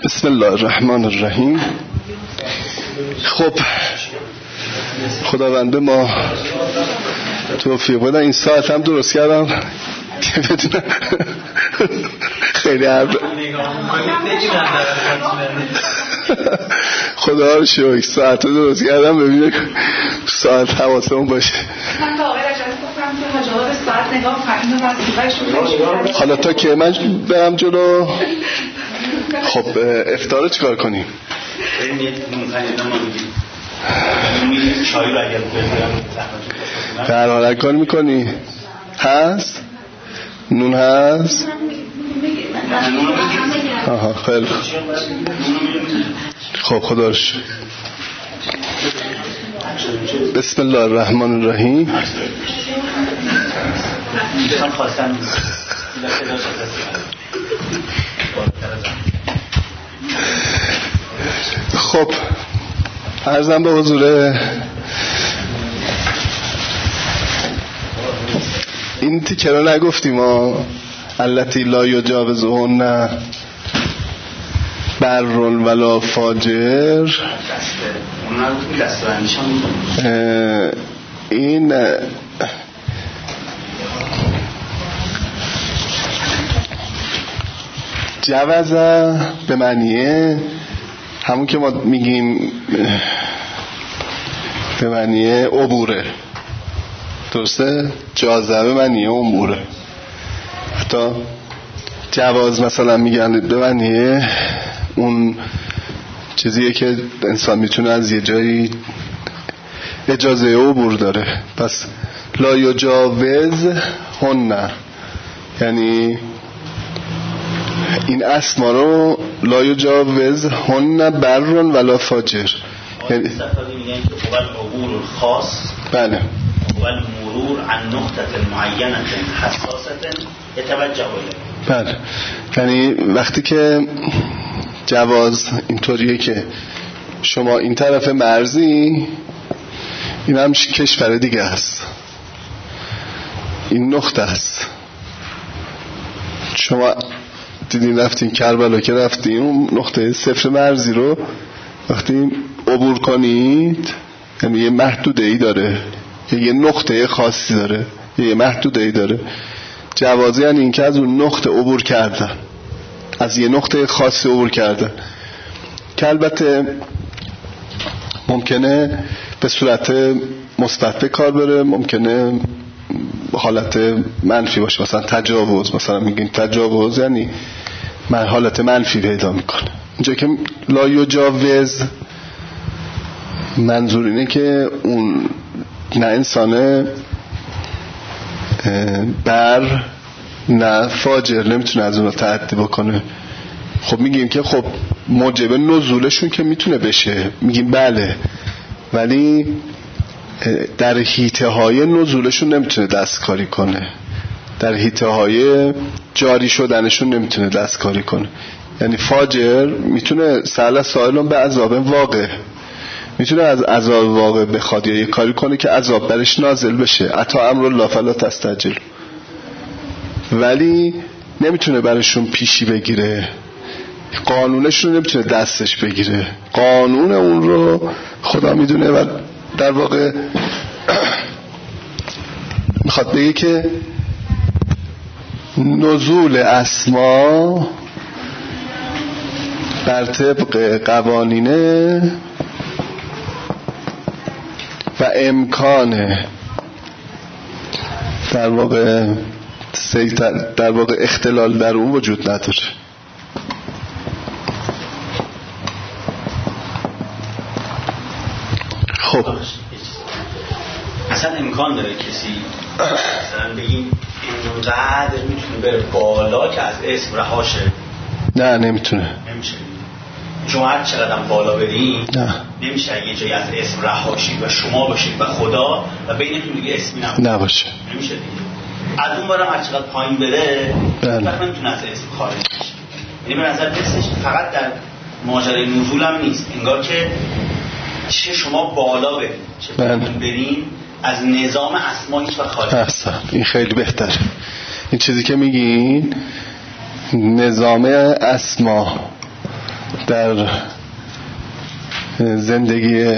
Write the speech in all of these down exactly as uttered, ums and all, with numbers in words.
بسم الله الرحمن الرحیم. خب خداونده ما توفیق بده. این ساعت هم درست کردم که بدونم خیلی عرض خدا رو شکر ساعت درست کردم. ببینه ساعت حواسمون باشه. حالا تا که من برم جلو. خب افطار چیکار کنیم؟ در حال کار میکنی؟ هست؟ نون هست؟ آها خیلی خب خدا رو شکر. بسم الله الرحمن الرحیم. خب عرضم به حضور این تیکه رو نگفتیم ها. التی لا یجاوزهن بر ولا فاجر. این جوزه به معنیه همون که ما میگیم به معنیه عبوره، درسته؟ جازه به معنیه عبوره. حتی جواز مثلا میگن به معنیه اون چیزیه که انسان میتونه از یه جایی اجازه عبور داره. پس لا یجاوز هن یعنی این اسما رو لا یجاوز هن بر ولا فاجر، یعنی استفاده میگن که اول عبور خاص بله اول مرور عن نقطه معینه حساسه يتوجه الیه. بله یعنی وقتی که جواز اینطوریه که شما این طرف مرزی، این هم کشور دیگه هست، این نقطه هست. شما دیدین رفتین کربلا که رفتین اون نقطه صفر مرزی رو وقتی عبور کنید یعنی یه محدوده ای داره، یه نقطه خاصی داره، یه محدوده ای داره. جوازی یعنی این که از اون نقطه عبور کردن، از یه نقطه خاصی عبور کردن که البته ممکنه به صورت مثبت به کار بره، ممکنه حالت منفی باشه. مثلا تجاوز، مثلا میگیم تجاوز یعنی من حالت منفی پیدا میکنه. اینجا که لا یجاوز منظور اینه که اون نه انسانه بر نه فاجر نمیتونه از اون رو تعدی بکنه. خب میگیم که خب موجب نزولشون که میتونه بشه، میگیم بله، ولی در حیطه های نزولشون نمیتونه دستکاری کنه، در حیطه های جاری شدنشون نمیتونه دستکاری کنه. یعنی فاجر میتونه سهل سائلون به عذاب واقع، میتونه از عذاب واقع بخواد یا یه کاری کنه که عذاب برش نازل بشه، اتا امر الله فلا تستعجل، ولی نمیتونه برشون پیشی بگیره، قانونشون رو نمیتونه دستش بگیره. قانون اون رو خدا میدونه و در واقع میخواد بگه که نزول اسما بر طبق قوانینه و امکان در واقع در واقع اختلال در اون وجود نداره. خب اصلا امکان داره کسی مثلا بگیم اینقدر میتونه بره بالا که از اسم رهاشه؟ نه نمیتونه. نمیشه. شما هر چقدر بالا برید نه نمیشه یه جایی از اسم رهاشید و شما باشید و خدا و بینتون دیگه اسمی نباشه. نباشه. نمیشه دیگه. از اون برم هر چقدر پایین بره وقت نمیتونه از اسم خارج بشه. یعنی به نظر دستش فقط در ماجرای نزول هم نیست، انگار که چه شما بالا برین چه پایین برین از نظام اسما هیچ وقت خارج نمیشه. این خیلی بهتره. این چیزی که میگین نظام اسما در زندگی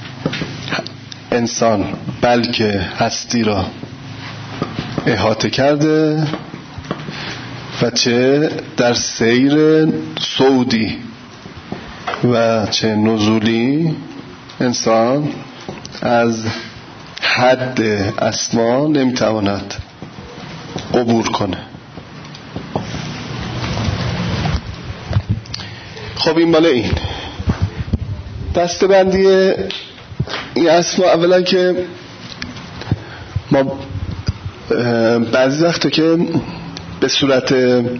انسان بلکه هستی را احاطه کرده و چه در سیر صعودی و چه نزولی انسان از حد اسما نمیتواند عبور کنه. خب این مال این دسته بندی این اسما. اولا که ما بعضی وقتا که به صورت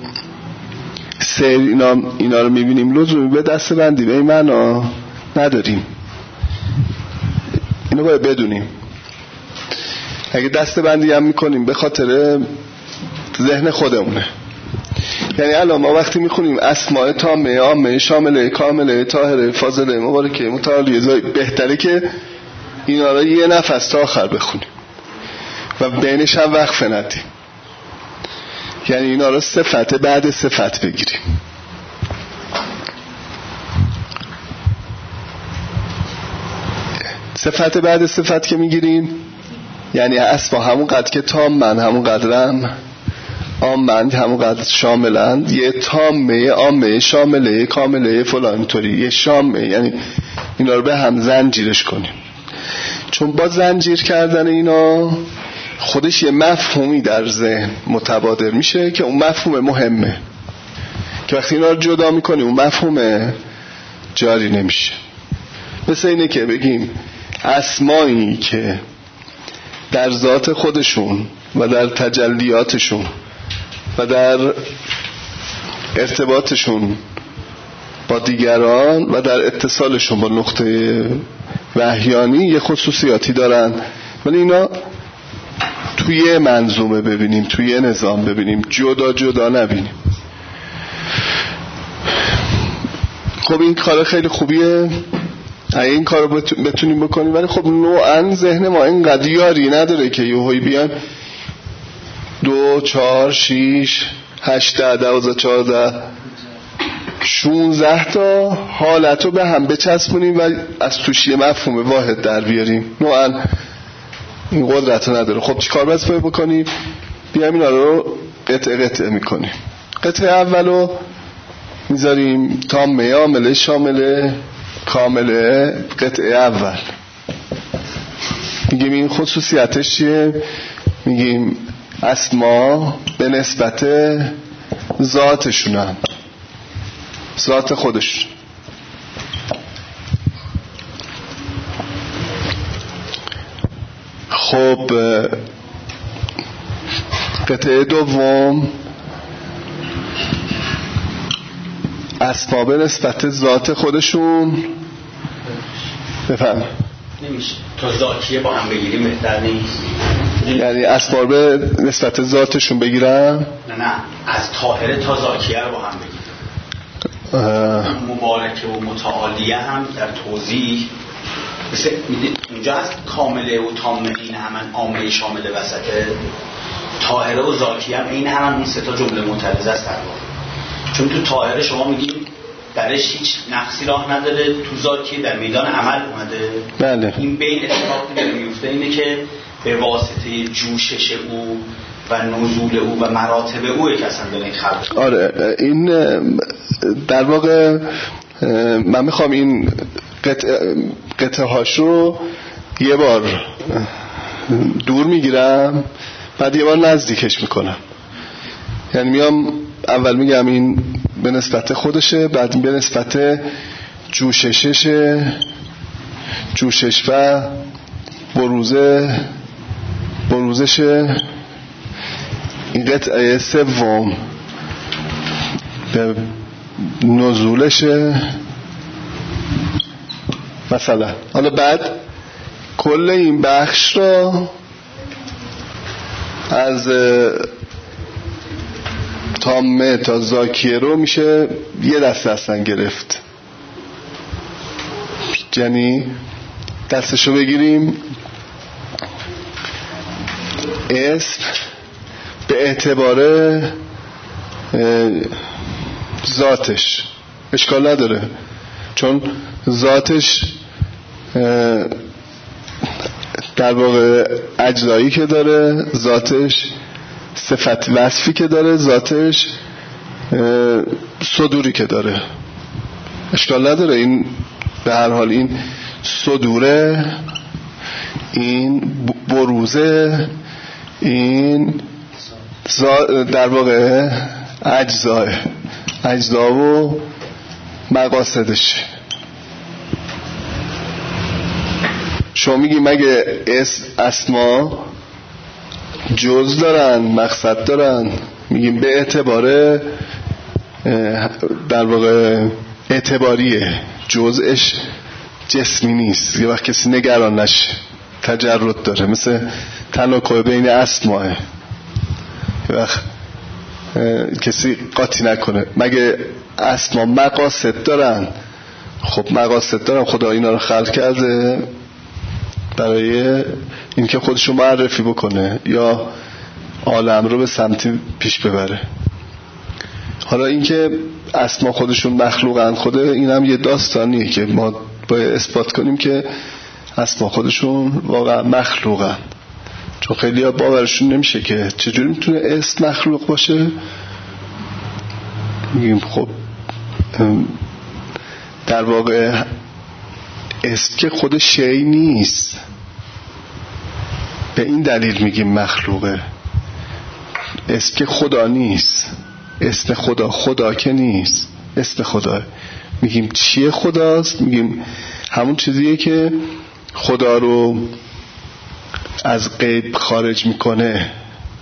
سیر اینا, اینا رو میبینیم لزومی به دسته بندی به این معنا نداریم. اینو باید بدونیم. اگه دسته بندی هم میکنیم به خاطر ذهن خودمونه. یعنی الان ما وقتی میخونیم اسماء تامه، عامه، شامله، کامله، طاهره، فاضله، مبارکه، متعالیه، بهتره که اینا رو یه نفس تا آخر بخونیم و بینش هم وقفه ندیم. یعنی اینا رو صفت بعد صفت بگیریم. صفت بعد صفت که میگیریم یعنی اسما همون قدر که تام من همون قدرم، عام من همون قدر شاملند، یه تامه، عامه، شامله، کامله، فلان طوری، یه شامه. یعنی اینا رو به هم زنجیرش کنیم. چون با زنجیر کردن اینا خودش یه مفهومی در ذهن متبادر میشه که اون مفهوم مهمه که وقتی اینا رو جدا میکنیم اون مفهوم جاری نمیشه. مثل اینه که بگیم اسمایی که در ذات خودشون و در تجلیاتشون و در ارتباطشون با دیگران و در اتصالشون با نقطه وحیانی یه خصوصیاتی دارن، ولی اینا توی منظومه ببینیم، توی نظام ببینیم، جدا جدا نبینیم. خب این کار خیلی خوبیه اگه این کار رو بتونیم بکنیم، ولی خب نوعا ذهن ما اینقدر یاری نداره که یهویی بیان دو چهار شیش هشت ده دوازده چهارده شونزده تا حالت رو به هم بچسبونیم و از توش یه مفهوم واحد در بیاریم. نوعا این قدرت رو نداره. خب چی کار باید بکنیم؟ بیایم اینا رو قطعه قطعه میکنیم. قطعه اول رو میذاریم تامه، عامله، شامله، کامله. قطعه اول میگیم این خصوصیتش چیه؟ میگیم اسما به نسبت ذاتشونن، ذات خودش. خب قطعه دوم اسما به نسبت ذات خودشون. بفهم نمیشه تا ذاتیه با هم بگیریم بهتر نیست؟ یعنی اسما به نسبت ذاتشون بگیرم؟ نه نه از طاهره تا ذاتیه رو با هم بگیریم. مبارکه و متعالیه هم در توضیح مثل اینجا هست کامله و تامه این همان، عامه شامله وسطه، طاهره و ذاتیه هم این همان. اون سه تا جمله معترضه است در واقع. چون تو طاهره شما میگیم درش هیچ نقصی راه نداره، تو ذاتی در میدان عمل اومده. بله. این بین اتفاقی داره میفته اینه که به واسطه جوشش او و نزول او و مراتب او که اصلا داره این خلق. آره این در واقع من میخوام این قطعه, قطعه هاش رو یه بار دور میگیرم بعد یه بار نزدیکش میکنم. یعنی میام اول میگم این به نسبت خودشه، بعد به نسبت جوشششه، جوشش و بروزه بروزشه. این قطعه سوم به نزولشه مثلا. حالا بعد کل این بخش رو از تامه تا زاکیه رو میشه یه دسته هستن گرفت. یعنی دستشو بگیریم اسم به اعتبار ذاتش اشکال نداره، چون ذاتش در واقع اجزایی که داره، ذاتش صفت وصفی که داره، ذاتش صدوری که داره، اشکال نداره. این به هر حال این صدوره، این بروزه، این در واقع اجزاه اجزا و مقاصدش. شما میگی مگه اس اسما جز دارن مقصد دارن؟ میگیم به اعتبار در واقع اعتباریه، جزش جسمی نیست. یه وقت کسی نگران نشه تجرد داره، مثل تناقض بین اسماه، یه وقت کسی قاطی نکنه. مگه اسما مقاصد دارن؟ خب مقاصد دارن، خدا اینا رو خلق کرده برای اینکه خودشو معرفی بکنه یا عالم رو به سمتی پیش ببره. حالا اینکه اسما خودشون مخلوقن، خود این هم یه داستانیه که ما باید اثبات کنیم که اسما خودشون واقعا مخلوقن، چون خیلی ها باورشون نمیشه که چجوری میتونه اسم مخلوق باشه. میگیم خب در واقع اسم که خود شی نیست، به این دلیل میگیم مخلوقه. اسم که خدا نیست، اسم خدا خدا که نیست، اسم خدا. میگیم چیه خداست؟ میگیم همون چیزیه که خدا رو از غیب خارج میکنه.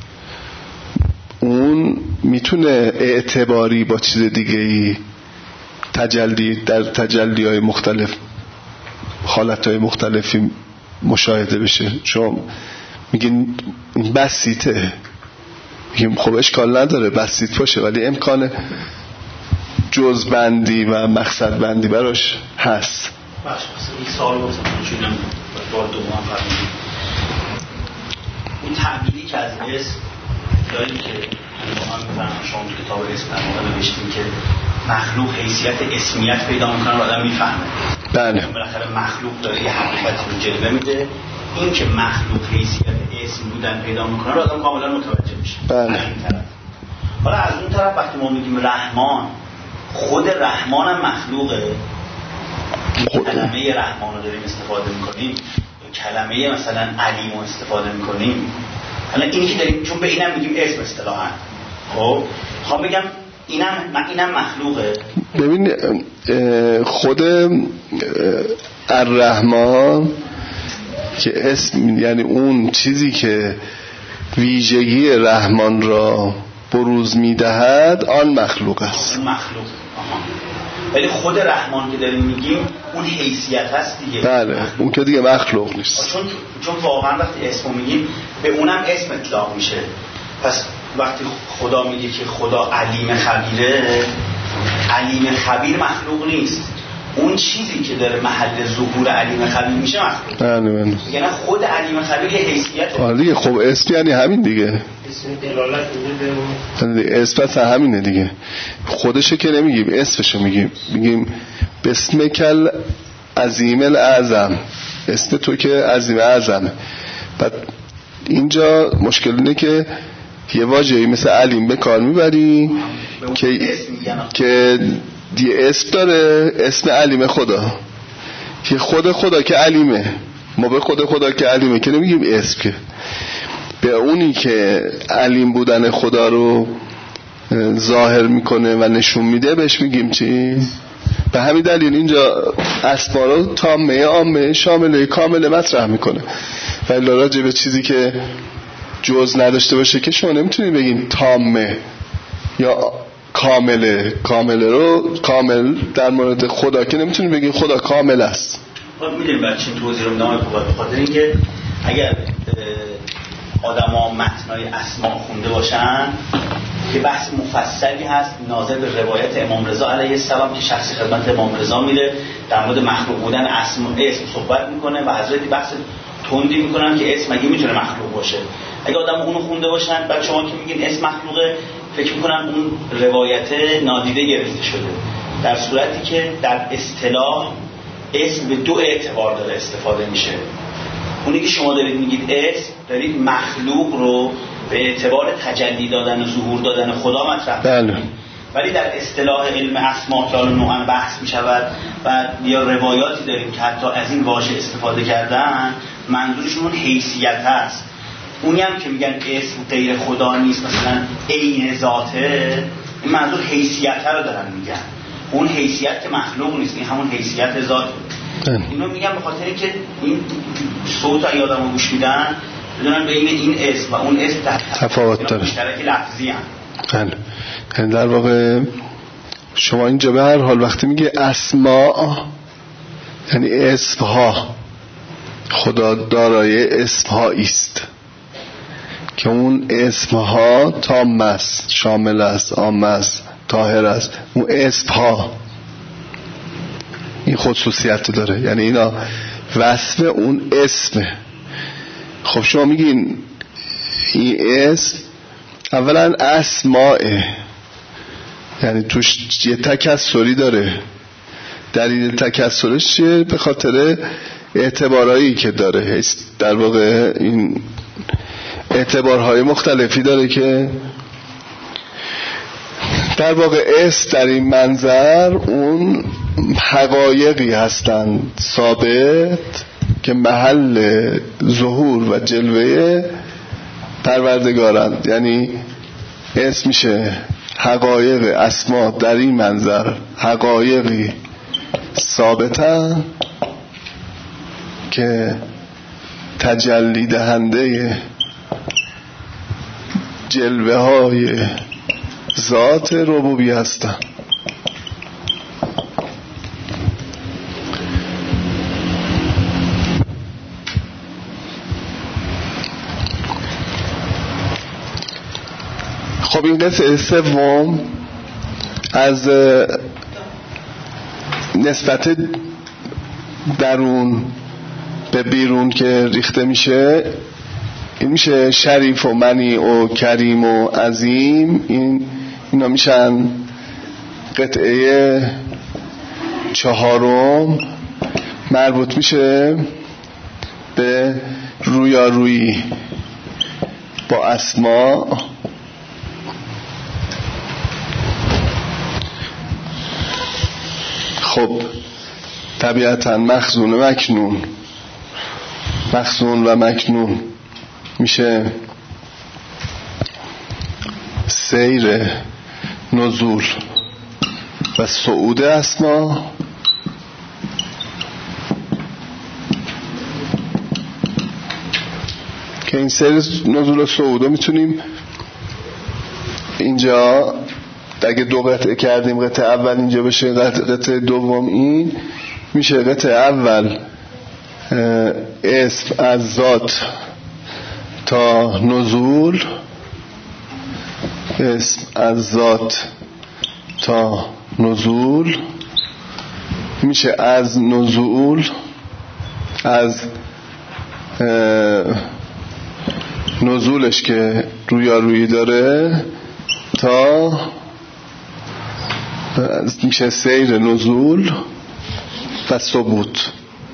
اون میتونه اعتباری با چیز دیگه ای تجلی در تجلی های مختلف، حالت های مختلفی مشاهده بشه. شما میگین این بسیطه، میگیم خب اشکال نداره بسیط باشه، ولی امکان جز بندی و مقصد بندی براش هست. باشه این سوال رو چونم بار دوم فرمودید، اون تعبیری که از اسم داریم که ما هم میفهمم شما تو کتاب اسم در موقع نوشتیم که مخلوق حیثیت اسمیت پیدا میکنه و آدم میفهمه. بله. بالاخره مخلوق داره یه حقیقت رو جلوه میده، این که مخلوق حیثیت اسم بودن پیدا میکنه رو آدم کاملا متوجه میشه. بله. حالا از اون طرف وقتی ما میگیم رحمان، خود رحمان هم مخلوقه. کلمه رحمان رو داریم استفاده میکنیم، کلمه مثلا علیم رو استفاده میکنیم. حالا اینی که داریم، چون به اینم میگیم اسم اصطلاحاً، خب خب بگم اینم اینم مخلوقه. ببین خود الرحمن که اسم، یعنی اون چیزی که ویژگی رحمان را بروز میدهد، آن مخلوق است. اون مخلوق. آها. ولی خود رحمان که داریم میگیم اون حیثیت هست دیگه. بله مخلوق. اون که دیگه مخلوق نیست. چون چون واقعا وقتی اسمو میگیم به اونم اسم اطلاق میشه. پس وقتی خدا میگه که خدا علیم خبیره، علیم خبیر مخلوق نیست. اون چیزی که داره محل ظهور علیم خبیر میشه مخلوق. بله بله. یعنی خود علیم خبیر یه حیثیته. آره دیگه. خب اسم یعنی همین دیگه. اسم دلالت میده به اسم پس همینه دیگه. خودشو که نمیگیم، اسمشو میگیم. میگیم بسم کل عظیم الاعظم، اسم تو که عظیم اعظمه. بعد اینجا مشکل اینه که یه واژه‌ای مثل علیم به کار میبری که که دی اسم داره، اسم علیم خدا، که خود خدا که علیمه. ما به خود خدا که علیمه که نمیگیم اسم، که به اونی که علیم بودن خدا رو ظاهر میکنه و نشون میده بهش میگیم چی؟ به همین دلیل اینجا اسما رو تامه عامه شامله کامل مطرح میکنه. ولی راجع به چیزی که جز نداشته باشه که شما نمیتونید بگین تامه یا کامله. کامله رو کامل در مورد خدا که نمیتونید بگین خدا کامل است. ما میدونیم بعد چین توضیح رو میدونم به خاطر اینکه اگر آدم ها متنای اسما خونده باشن که بحث مفصلی هست ناظر به روایت امام رضا علیه السلام که شخصی خدمت امام رضا میره در مورد مخلوق بودن اسم اسم صحبت میکنه و حضرت بحث تندی میکنن که اسم مگه میتونه مخلوق باشه. اگه آدم اونو خونده باشن بعد شما که میگین اسم مخلوقه فکر میکنن اون روایت نادیده گرفته شده. در صورتی که در اصطلاح اسم به دو اعتبار داره استفاده میشه. اونی که شما دارید میگید اسم، دارید مخلوق رو به اعتبار تجلی دادن و ظهور دادن خدا مطرح می‌کنید. ولی در اصطلاح علم اسما که حالا نوعا بحث می‌شود و یا روایاتی داریم که حتی از این واژه استفاده کردن، منظورشون اون حیثیت است. اونی هم که میگن اسم غیر خدا نیست، مثلا عین ذاته، این منظور حیثیت رو دارن میگن. اون حیثیت که مخلوق نیست، این همون حیثیت ذاته. اینو میگم به خاطر اینکه این صوت ای آدمو گوش میدن بدونن بین این اسم و اون اسم تفاوت داره، مشترک لفظی ان. یعنی در واقع شما اینجا به هر حال وقتی میگه اسما یعنی اسمها، خدا دارای اسمهایی است که اون اسمها تام است، شامل است، عام است، طاهر است. اون اسمها این خصوصیت داره، یعنی اینا وصف اون اسمه. خب شما میگین این اسم اولا اسماء، یعنی توش یه تکسری داره. دلیل تکسرش چیه؟ به خاطر اعتبارهایی که داره. در واقع این اعتبارهای مختلفی داره که در واقع اسم در این منظر اون حقایقی هستند ثابت که محل ظهور و جلوه پروردگارند. یعنی اسم میشه حقایق اسما در این منظر حقایقی ثابتن که تجلی دهنده جلوه های ذات ربوبی هستن. خب این قطعه سوم از نسبت درون به بیرون که ریخته میشه، این میشه شریف و منیع و کریم و عظیم. این اینا میشن قطعه چهارم، مربوط میشه به رویارویی با اسما. خب طبیعتا مخزون مکنون مخزون و مکنون میشه سیر نزول و صعود اسما. که این سیر نزول و صعود رو میتونیم اینجا اگه دو قطعه کردیم، قطعه اول اینجا بشه، قطعه دوم این میشه. قطعه اول اسم از ذات تا نزول، اسم از ذات تا نزول میشه از نزول، از نزولش که رویارویی داره تا میشه سیر نزول و ثبوت.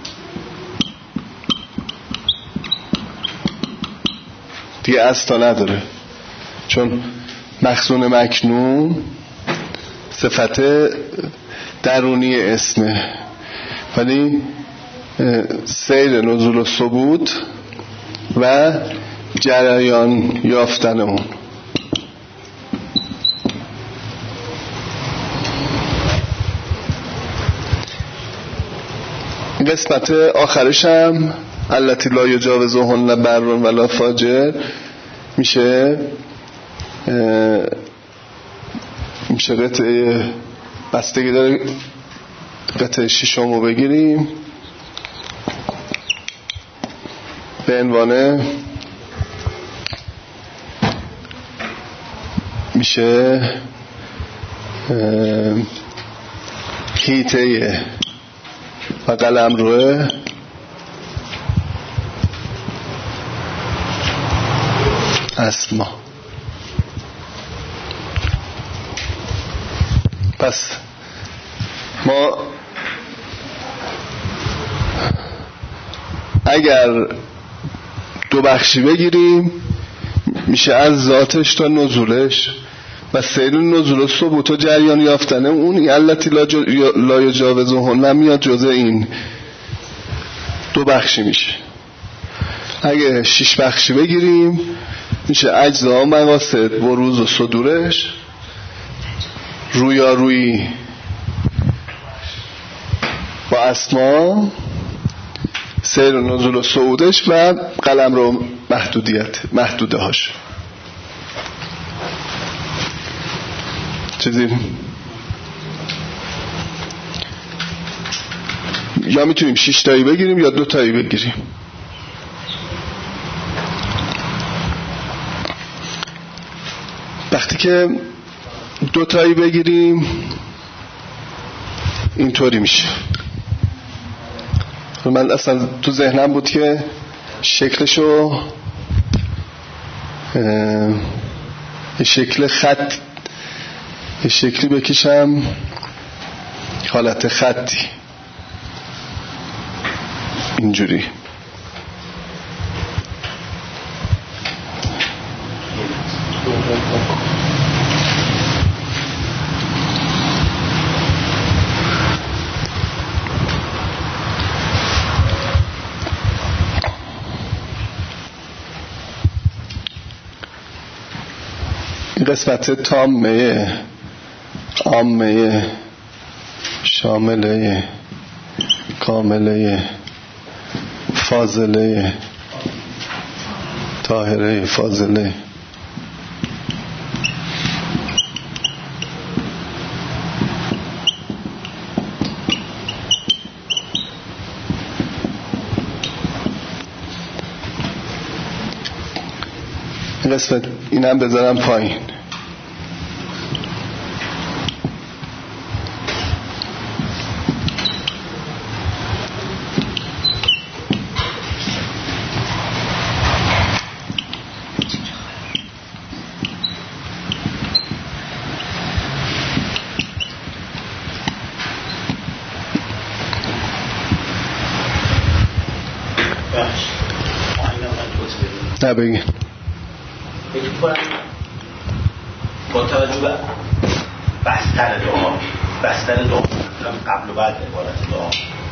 دیگه اصلا نداره، چون مخزون مکنون صفت درونی اسمه، ولی سیر نزول و ثبوت و جریان یافتن اون. قسمت آخرش هم التی لا یجاوزهن بر ولا فاجر میشه میشه قطعه بستگی داره. قطعه ششم رو بگیریم به عنوان میشه هیته و قلم روه اسما. پس ما اگر دو بخشی بگیریم میشه از ذاتش تا نزولش و سیر نزول و ثبوت و جریان یافتنه اون علتی لا یجاوزهن میاد جزء این دو بخشی میشه. اگه شش بخشی بگیریم میشه اجزا و مقاصد بروز و صدورش، رویارویی با اسما، سیر و نزول و صعودش و قلم رو محدودیت محدوده هاش. چیزی یا میتونیم شش تایی بگیریم یا دو تایی بگیریم. وقتی که دو تایی بگیریم اینطوری میشه. من اصلا تو ذهنم بود که شکلشو شکل خط شکلی بکشم، حالت خطی اینجوری. این قسمت تامه، عامه، شامله، کامله، فاضله، طاهره، فاضله. این قسمت اینم بذارم پایین. نه بگین. فکر کنم با توجه به بستر دعا بستر دعا قبل و بعد عبارت دعا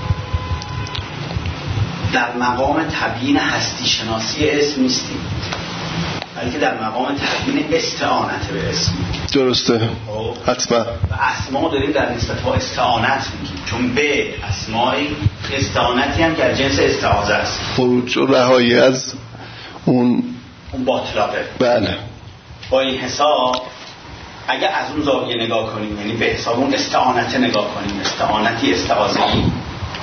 در مقام تبیین هستی شناسی اسم نیستیم، بلکه در مقام تبیین استعانت به اسم. درسته، حتما. و اسما داریم در نسبت با استعانت میگیم، چون به اسمایی استعانتی هم که از جنس استعاذه است، خروج و رهایی از اون اون باطلاقه. بله. با این حساب اگر از اون زاویه نگاه کنیم، یعنی به حساب اون استعانت نگاه کنیم، استعانتی استعاذه‌ای،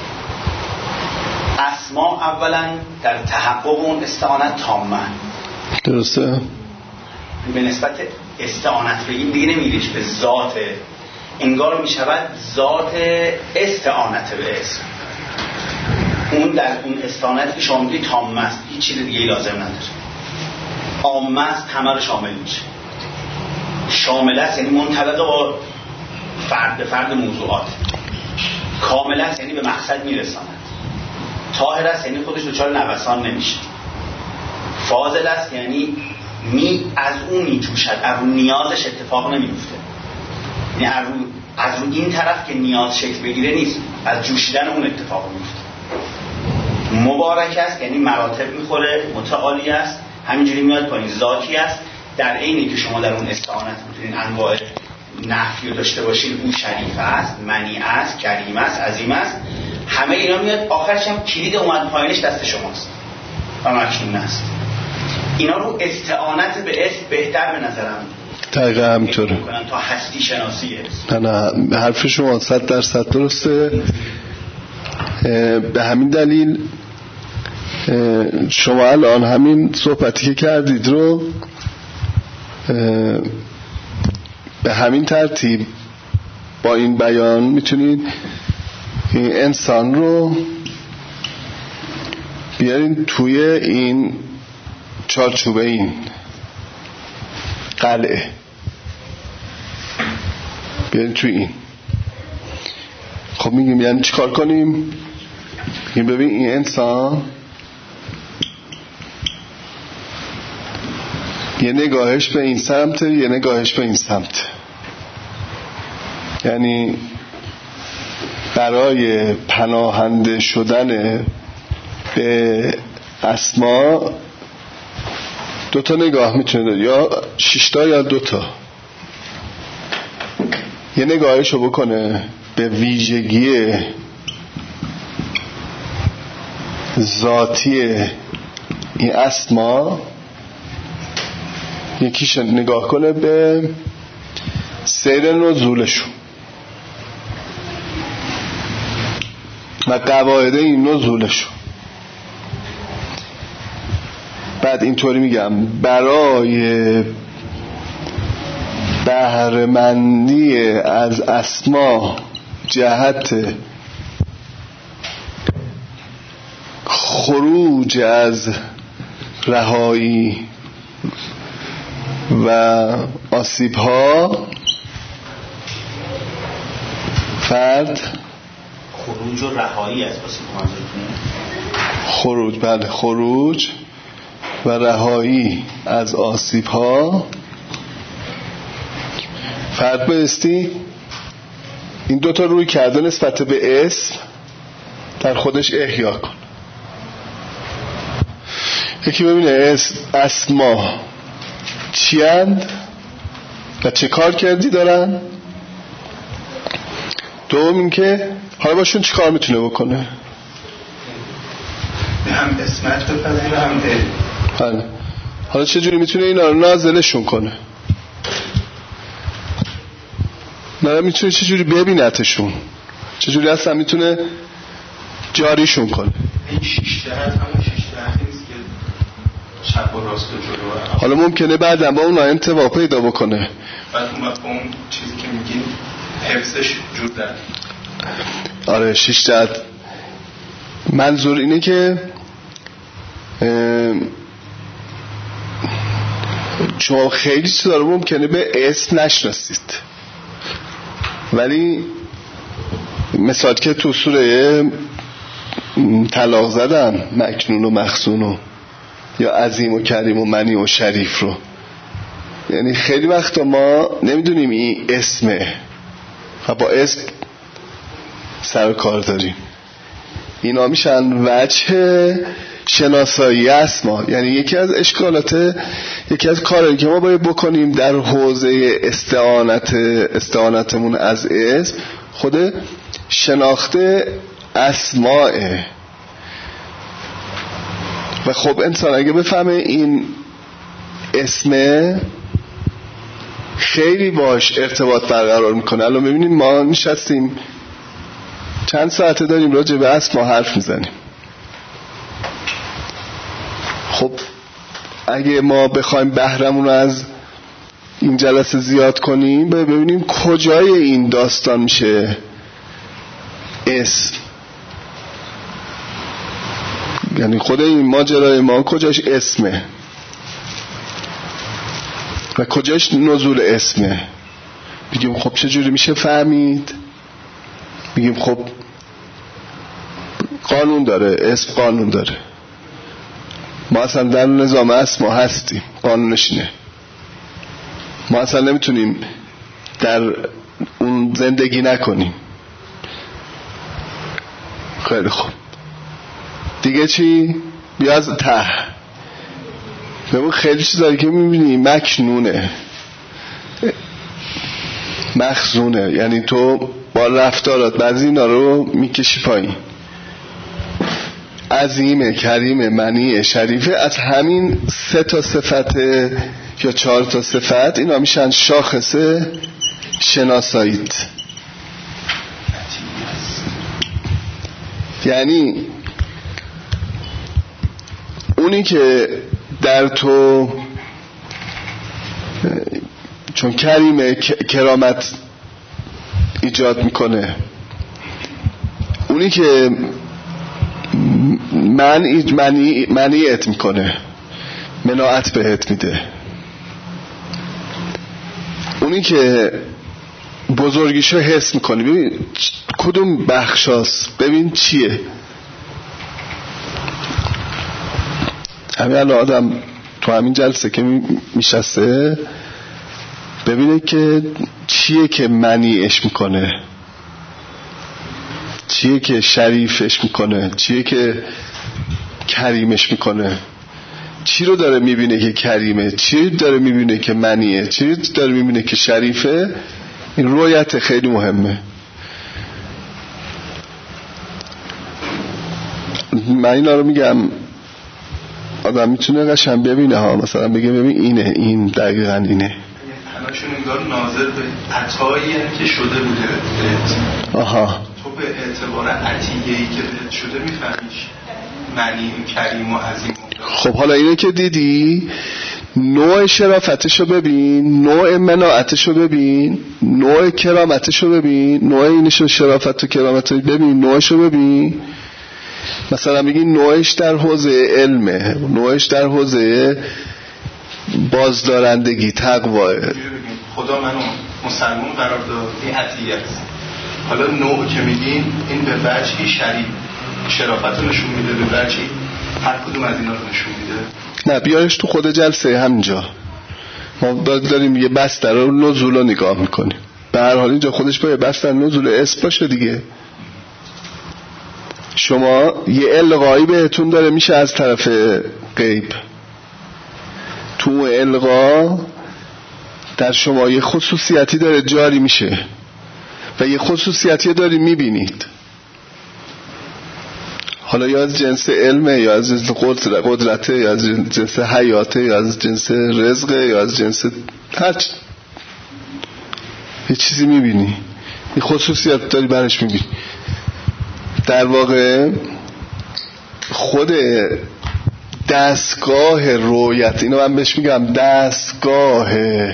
اسما اولا در تحقق اون استعانت تامه. درسته. به نسبت استعانت بگیم دیگه نمیریش به ذات، انگار میشود ذات استعانت به اسم. اون در اون استعانت که شما میگید تامه است، هیچ چیز دیگه لازم نداره. عامه است، همه رو شامل میشه. شامل است یعنی منطبق با فرد به فرد موضوعات. کامل است یعنی به مقصد میرساند. طاهر است یعنی خودش دچار نوسان نمیشه. فاضل است یعنی می از اون میجوشد، از اون نیازش اتفاق نمیفته. یعنی از رو از رو این طرف که نیاز شکل بگیره نیست، از جوشیدن اون اتفاق میفته. مبارک است یعنی مراتب میخوره، متعالی است، همینجوری میاد پایین، ذاتی است. در عینی که شما در اون استعانت میتونین انواع نفی رو داشته باشین، اون شریف است، منیع است، کریم است، عظیم است، همه اینا میاد آخرش هم کلید اومد پایینش دست شماست و مکنون است. اینا رو استعانت به اسم بهتر به نظرم دقیقا همینطوره تا هستی شناسی است. نه نه حرف شما صد درصد درسته. به همین دلیل شما الان همین صحبتی که کردید رو به همین ترتیب با این بیان میتونید این انسان رو بیارین توی این چارچوبه، این قلعه بیارین توی این. خب میگیم یعنی چیکار کنیم؟ میگیم ببین این انسان یه نگاهش به این سمت، یه نگاهش به این سمت، یعنی برای پناهنده شدن به اسما دو تا نگاه میتونه داره، یا شیشتا یا دوتا. یه نگاهشو بکنه به ویژگی ذاتی این اسما، یکیش نگاه کنه به سیر نزولشون و قواعد این نزولشون. بعد اینطوری میگم برای بهره‌مندی از اسما جهت خروج از رهایی و آسیب ها فرد خروج و رهایی از آسیب ها خروج بله خروج و رهایی از آسیب ها فرد بایستی این دوتا روی کرده نسبت به اسم در خودش احیا کن. یکی ببینه اسم اسما چی هند و چه کار کردی دارن. دوم این که حالا باشون چی کار میتونه بکنه، هم اسمت بپذیره هم دل. بله. حالا چجوری میتونه اینا رو نازلشون کنه، نه میتونه چجوری ببینتشون، چجوری اصلا میتونه جاریشون کنه. این شیش جهت همون شیش جهتی نیست که چپ و راست و جلو. حالا ممکنه بعدم با اونا انتوا پیدا بکنه. بعد اون وقت اون چیزی که میگیم حفظش جور در. آره شیش جهت منظور اینه که شما خیلی چیزا رو ممکنه به اسم نشناسید، ولی مثال که تو سوره طلاق زدن مکنون و مخزون و یا عظیم و کریم و منی و شریف رو، یعنی خیلی وقتا ما نمیدونیم این اسمه و با اسم سر کار داریم. اینا میشن وجه شناسایی اسما. یعنی یکی از اشکالات، یکی از کارهایی که ما باید بکنیم در حوزه استعانت استعانتمون از اسم خود شناخت اسماءه. و خب انسان اگه بفهمه این اسمه خیلی باش ارتباط برقرار میکنه. الان ببینیم ما نشستیم چند ساعته داریم راجع به اسما حرف میزنیم. خب اگه ما بخوایم بهرمون رو از این جلسه زیاد کنیم ببینیم کجای این داستان میشه اسم، یعنی خود این ماجرای ما کجاش اسمه و کجاش نزول اسمه. بگیم خب چجوری میشه فهمید؟ بگیم خب قانون داره، اسم قانون داره. ما اصلا در نظام اسما هستیم، قانونش اینه. ما اصلا نمیتونیم در اون زندگی نکنیم. خیلی خوب دیگه چی؟ بیا از ته ببین خیلی چیزایی که میبینی مکنونه مخزونه، یعنی تو با رفتارات بعضی اینا رو میکشی پایین. عظیمه، کریمه، منیه، شریفه، از همین سه تا صفت یا چهار تا صفت اینا میشن شاخص شناساییت. یعنی اونی که در تو چون کریمه کرامت ایجاد میکنه، اونی که من منی منیت میکنه، مناعت بهت میده، اونی که بزرگیشو حس میکنی، ببین کدوم بخشاست، ببین چیه. همین الان آدم تو همین جلسه که میشسته ببینه که چیه که منیعش میکنه، چیه که شریفش میکنه، چیه که کریمش میکنه. چی رو داره میبینه که کریمه، چی داره میبینه که منیه، چی داره میبینه که شریفه. این رویت خیلی مهمه. من اینا رو میگم آدم میتونه قشنگ ببینه ها، مثلا بگه ببین اینه، این دقیقاً اینه. همشون انگار ناظر به عطایی که شده بوده بهت. آها. تو به اعتبار عطیه‌ای که بهت شده میفهمیش معنی کریم و عظیم. خب حالا اینه که دیدی، نوع شرافتشو ببین، نوع مناعتشو ببین، نوع کرامتشو ببین، نوع اینشو شرافت و کرامتشو ببین، نوعشو ببین. مثلا میگی نوعش در حوزه علمه، نوعش در حوزه بازدارندگی، تقواه. خدا منو مسلمان قرار داد، این عطیه است. حالا نوع که میگین این به وجهی شریف شرافت رو نشون میده، به وجهی هر کدوم از اینا رو نشون میده. نه بیارش تو خود جلسه همینجا ما داریم یه بستر رو نزول رو نگاه میکنیم. به هر حال اینجا خودش باید بستر نزول اسم باشه دیگه. شما یه القایی بهتون داره میشه از طرف غیب، تو القا در شما یه خصوصیتی داره جاری میشه و یه خصوصیتی داری میبینید. حالا یا از جنس علمه، یا از جنس قدرته، یا از جنس حیاته، یا از جنس رزقه، یا از جنس هر چی. یه چیزی میبینی، یه خصوصیت داری برش میبینی. در واقع خود دستگاه رویت، اینو من بهش میگم دستگاه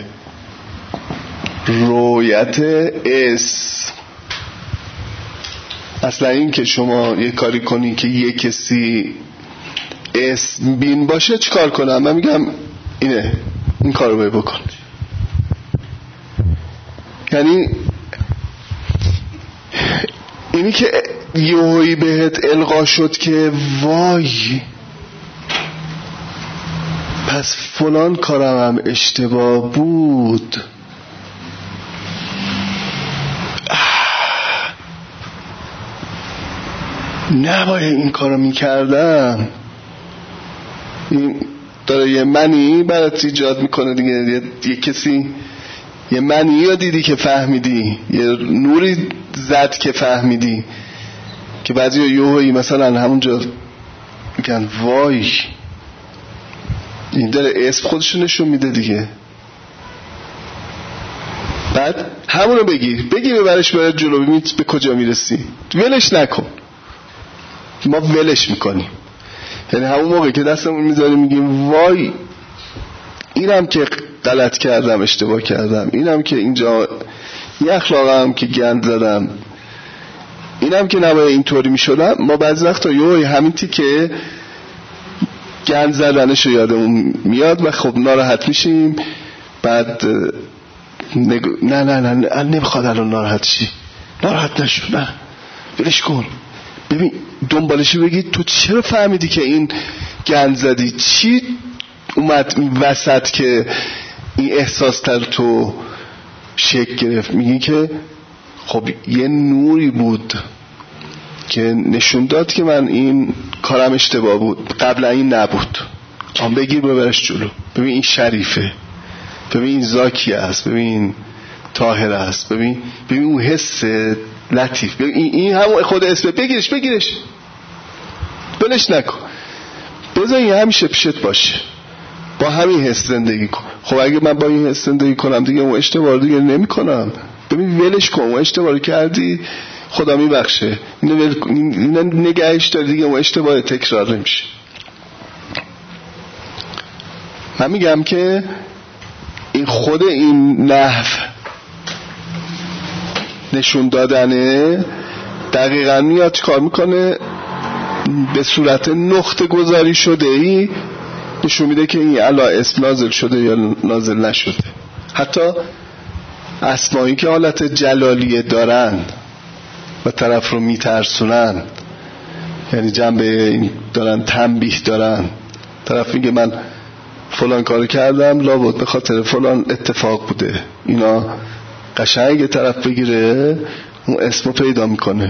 رویت اسم. اصلا این که شما یه کاری کنی که یه کسی اسم بین باشه چی کار کنم؟ من میگم اینه، این کار رو باید بکن. یعنی اینی که یهویی بهت القا شد که وای پس فلان کارم هم اشتباه بود، نباید این کارو میکردم. این داره یه منی برات ایجاد میکنه دیگه. یه, یه کسی یه منی یا دیدی که فهمیدی، یه نوری زد که فهمیدی، که بعضی ها یوهایی مثلا همونجا میگن وای این داره اسم خودشو نشون میده دیگه. بعد همونو بگیر بگیر ببرش باید جلو، ببین به کجا میرسی. ولش نکن. ما ولش میکنیم. یعنی همون موقع که دستمون میذاریم میگیم وای اینم که غلط کردم، اشتباه کردم، اینم که اینجا این اخلاقم که گند زدم، اینم که نباید اینطوری میشدم. ما بعضی وقتا یوی همین تی که گند زدنشو یادمون میاد و خب ناراحت میشیم. بعد نگو... نه نه نه نه نمیخواد الان ناراحت شی، ناراحت نشو، نه ولش کن. ببین دنبالشو بگید تو چرا فهمیدی که این گند زدی، چی اومد این وسط که این احساس در تو شکل گرفت. میگی که خب یه نوری بود که نشون داد که من این کارم اشتباه بود، قبلا این نبود. آن بگیر ببرش جلو. ببین این شریفه، ببین این زاکی است، ببین این طاهر است، ببین ببین اون حس لطیف، ببین این, این همون خود اسمه. بگیرش بگیرش بلش نکن، بذار این همیشه پیشت باشه، با همین حس زندگی کن. خب اگه من با این حس زندگی کنم دیگه اون اشتباه دیگه نمی کنم. ببین ولش کن، اون اشتباه کردی خدا میبخشه، اینو نگهش داری دیگه، اون اشتباه تکرار نمیشه. من میگم که این خود این نحو نشون دادنه دقیقا میاد چیکار میکنه، به صورت نقطه گذاری شده ای نشون میده که این الا اسم نازل شده یا نازل نشده. حتی اسمایی که حالت جلالیه دارن و طرف رو میترسونن، یعنی جنبه دارن، تنبیه دارن، طرف میگه من فلان کارو کردم لابد به خاطر فلان اتفاق بوده، اینا قشنگ طرف بگیره اون اسمو پیدا میکنه.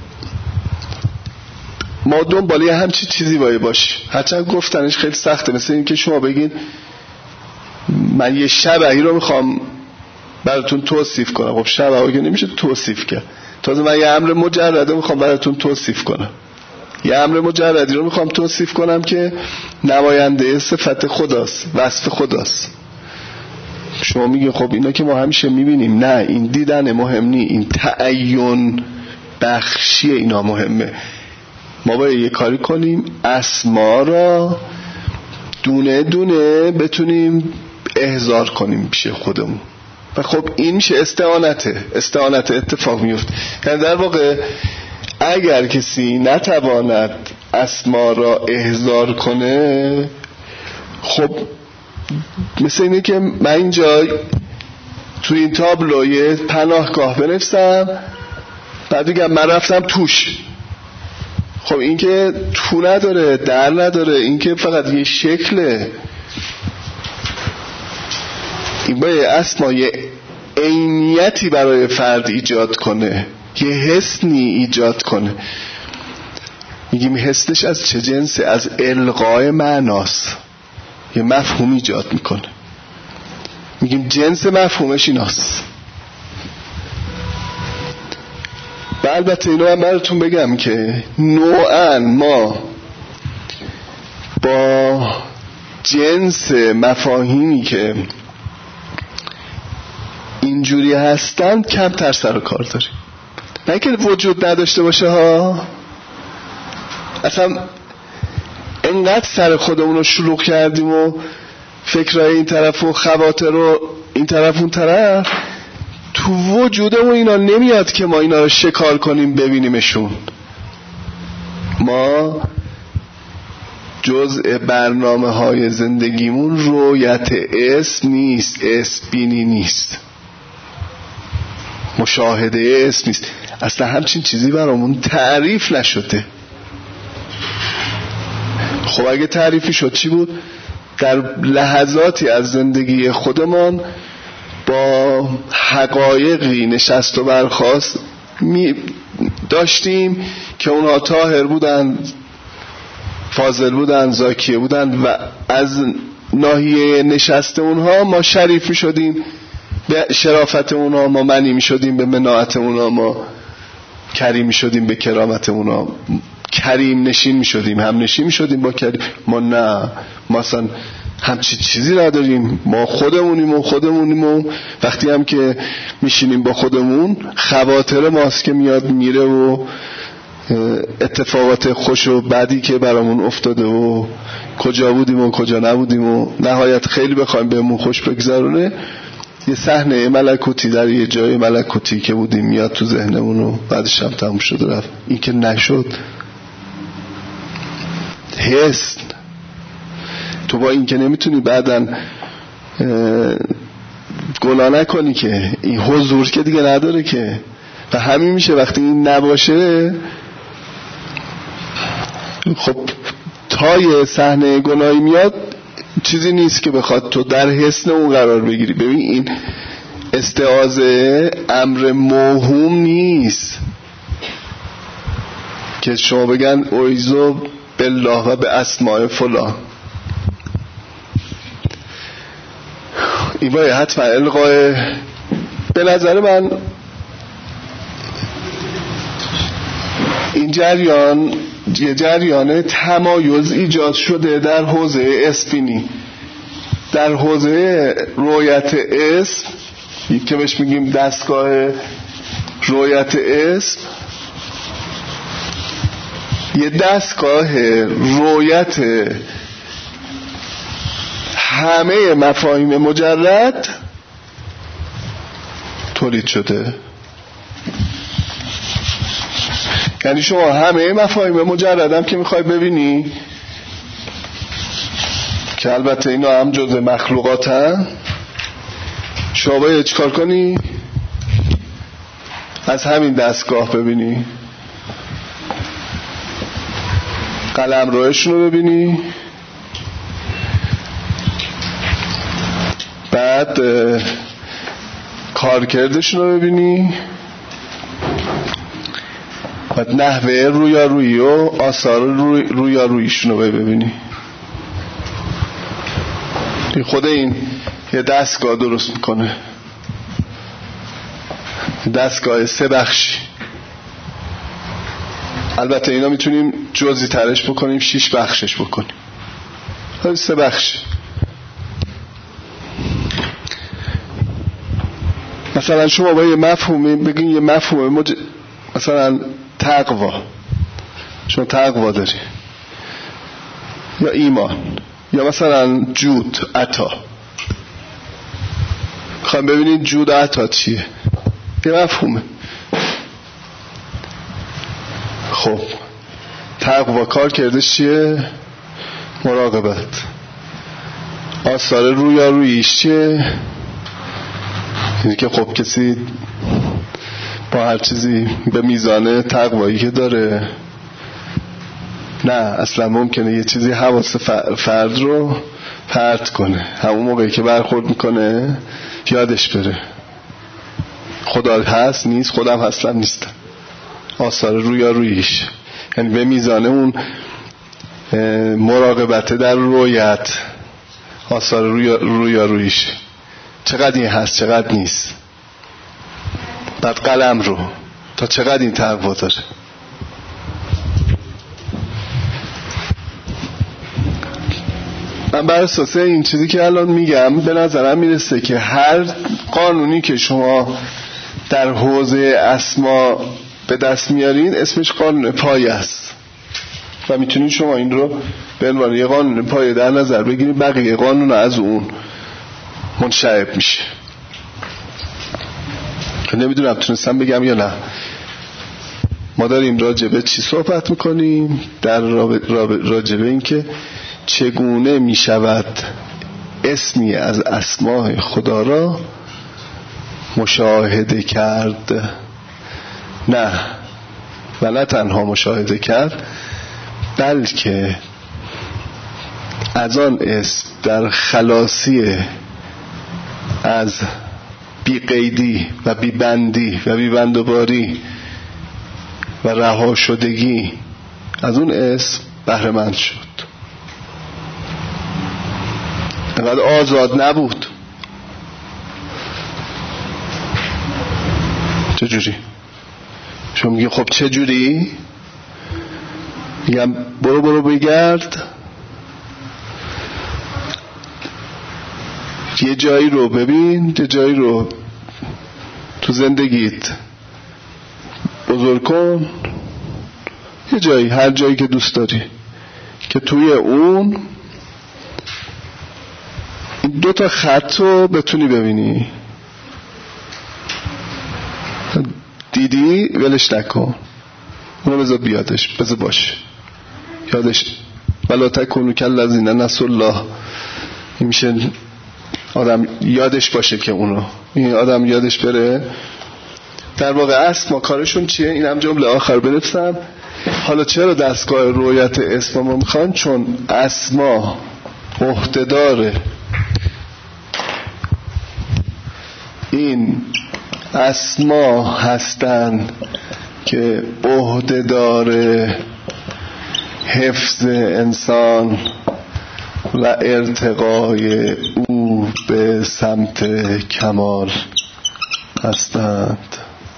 ما دنبال یه همچی چیزی باید باش، هرچند گفتنش خیلی سخته. مثل این که شما بگین من یه شبهی رو میخوام براتون توصیف کنم. خب شبهی که نمیشه توصیف کرد. تازه من یه امر مجرده میخوام براتون توصیف کنم، یه امر مجردی رو میخوام توصیف کنم که نماینده صفت خداست، وصف خداست. شما میگین خب اینا که ما همیشه میبینیم. نه، این دیدن مهم نی، این تعین بخشی اینا مهمه. ما باید یه کاری کنیم اسما را دونه دونه بتونیم احضار کنیم پیش خودمون و خب این میشه استعانته. استعانت اتفاق میفته. یعنی در واقع اگر کسی نتواند اسما را احضار کنه، خب مثل اینه که من اینجا تو این تابلو یه پناهگاه بنفسم، بعد بگم من رفتم توش. خب این که تو نداره، در نداره، این که فقط یه شکله. این باید اسما یه عینیتی برای فرد ایجاد کنه، یه حسنی ایجاد کنه. میگیم حسنش از چه جنسه؟ از القای معناست، یه مفهوم ایجاد میکنه. میگیم جنس مفهومش ایناست. و البته اینو هم براتون بگم که نوعاً ما با جنس مفاهیمی که اینجوری هستن کمتر سر و کار داریم. نه که وجود نداشته باشه ها، اصلا انقدر سر خودمون رو شلوغ کردیم و فکرهای این طرف و خواطر رو این طرف اون طرف، تو وجودمون اینا نمیاد که ما اینا رو شکار کنیم ببینیمشون. ما جزء برنامه های زندگیمون رویت اسم نیست، اسم بینی نیست، مشاهده اسم نیست، اصلا همچین چیزی برامون تعریف نشده. خب اگه تعریفی شد چی بود؟ در لحظاتی از زندگی خودمان با حقایقی نشست و برخاست می داشتیم که اونها طاهر بودن، فاضل بودن، زاکیه بودن و از ناحیه نشست اونها ما شریف می شدیم، به شرافت اونها ما منی می شدیم، به مناعت اونها ما کریم می شدیم، به کرامت اونها کریم نشین می شدیم، هم نشین می شدیم با کریم. ما نه، ما اصلا همچی چیزی نداریم. ما خودمونیم و خودمونیم و وقتی هم که میشینیم با خودمون خواطر ماست که میاد میره و اتفاقات خوش و بدی که برامون افتاده و کجا بودیم و کجا نبودیم و نهایت خیلی بخوایم بهمون خوش بگذرونه یه صحنه ملکوتی در یه جای ملکوتی که بودیم میاد تو ذهنمون و بعدش هم تموم شد و رفت. این که نشد حسن. تو با این که نمیتونی بعدن گناه نکنی که این حضور که دیگه نداره که، و همین میشه وقتی این نباشه خب تا یه صحنه گناهی میاد چیزی نیست که بخواد تو در حسن اون قرار بگیری. ببین این استعاذه امر موهوم نیست که شما بگن اویزو بالله و به اسماء فلان. این باید حتما القای. به نظر من این جریان یه جریان تمایز ایجاد شده در حوزه اسپینی، در حوزه رویت اسم که بهش میگیم دستگاه رویت اسم. یه دستگاه رویت همه مفاهیم مجرد تولید شده. یعنی شما همه مفاهیم مجرد هم که میخوای ببینی که البته اینا هم جزء مخلوقات هم، شما باید چیکار کنی؟ از همین دستگاه ببینی، قلم روشون رو ببینی، بعد کارکردشون رو ببینی، بعد نحوه رویارویی و آثار روی رویاروییشون رو ببینی. خود این یه دستگاه درست میکنه، دستگاه سه بخشی. البته اینا میتونیم جزئی ترش بکنیم، شش بخشش بکنیم، ولی سه بخش. مثلا شما با یه مفهومی بگین، یه مفهوم مج... مثلا تقوا، شما تقوا داری، یا ایمان، یا مثلا جود، عطا. میخوام ببینید جود و عطا چیه، یه مفهومه. خب تقوا کار کردش چیه؟ مراقبت. آثار رویاروییش چیه؟ یعنی که خب کسی با هر چیزی به میزان تقوایی که داره، نه اصلا ممکنه یه چیزی حواس فرد رو پرت کنه، همون موقعی که برخورد میکنه یادش بره خدا هست نیست، خودم هستم نیستم. آثار رویاروییش یعنی به میزان اون مراقبت در رویت، آثار رویاروییش چقدر این هست چقدر نیست. بعد قلم رو تا چقدر این تقوا داره. من بر اساس این چیزی که الان میگم به نظرم میرسه که هر قانونی که شما در حوزه اسما به دست میارین اسمش قانون پایه است و میتونید شما این رو به عنوان یه قانون پایه در نظر بگیرید، بقیه قانون از اون منشعب میشه. نمیدونم تونستم بگم یا نه. ما داریم راجبه چی صحبت میکنیم؟ در راجبه این که چگونه میشود اسمی از اسماء خدا را مشاهده کرد، نه و نه تنها مشاهده کرد بلکه از آن اسم در خلاصی از بی قیدی و بی بندی و بی بندوباری و رها شدگی از اون اسم بهره مند شد. انقدر آزاد نبود. چجوری؟ شما میگی خب چجوری؟ میگم برو برو بگرد یه جایی رو ببین، یه جایی رو تو زندگیت بزرگ کن، یه جایی، هر جایی که دوست داری که توی اون این دو تا خط رو بتونی ببینی. دیدی ولش نکن، اونو بذار بیادش، بذار باشه یادش. ولا تکونوا کالذین نسوا الله. این میشه آدم یادش باشه که اونو، این آدم یادش بره. در واقع اسما کارشون چیه؟ اینم جمله آخر بنویسم. حالا چرا دستگاه رویت اسما ما میخوان؟ چون اسما عهده‌دار این اسما هستن که عهده‌دار حفظ انسان و ارتقای او به سمت کمال هستند.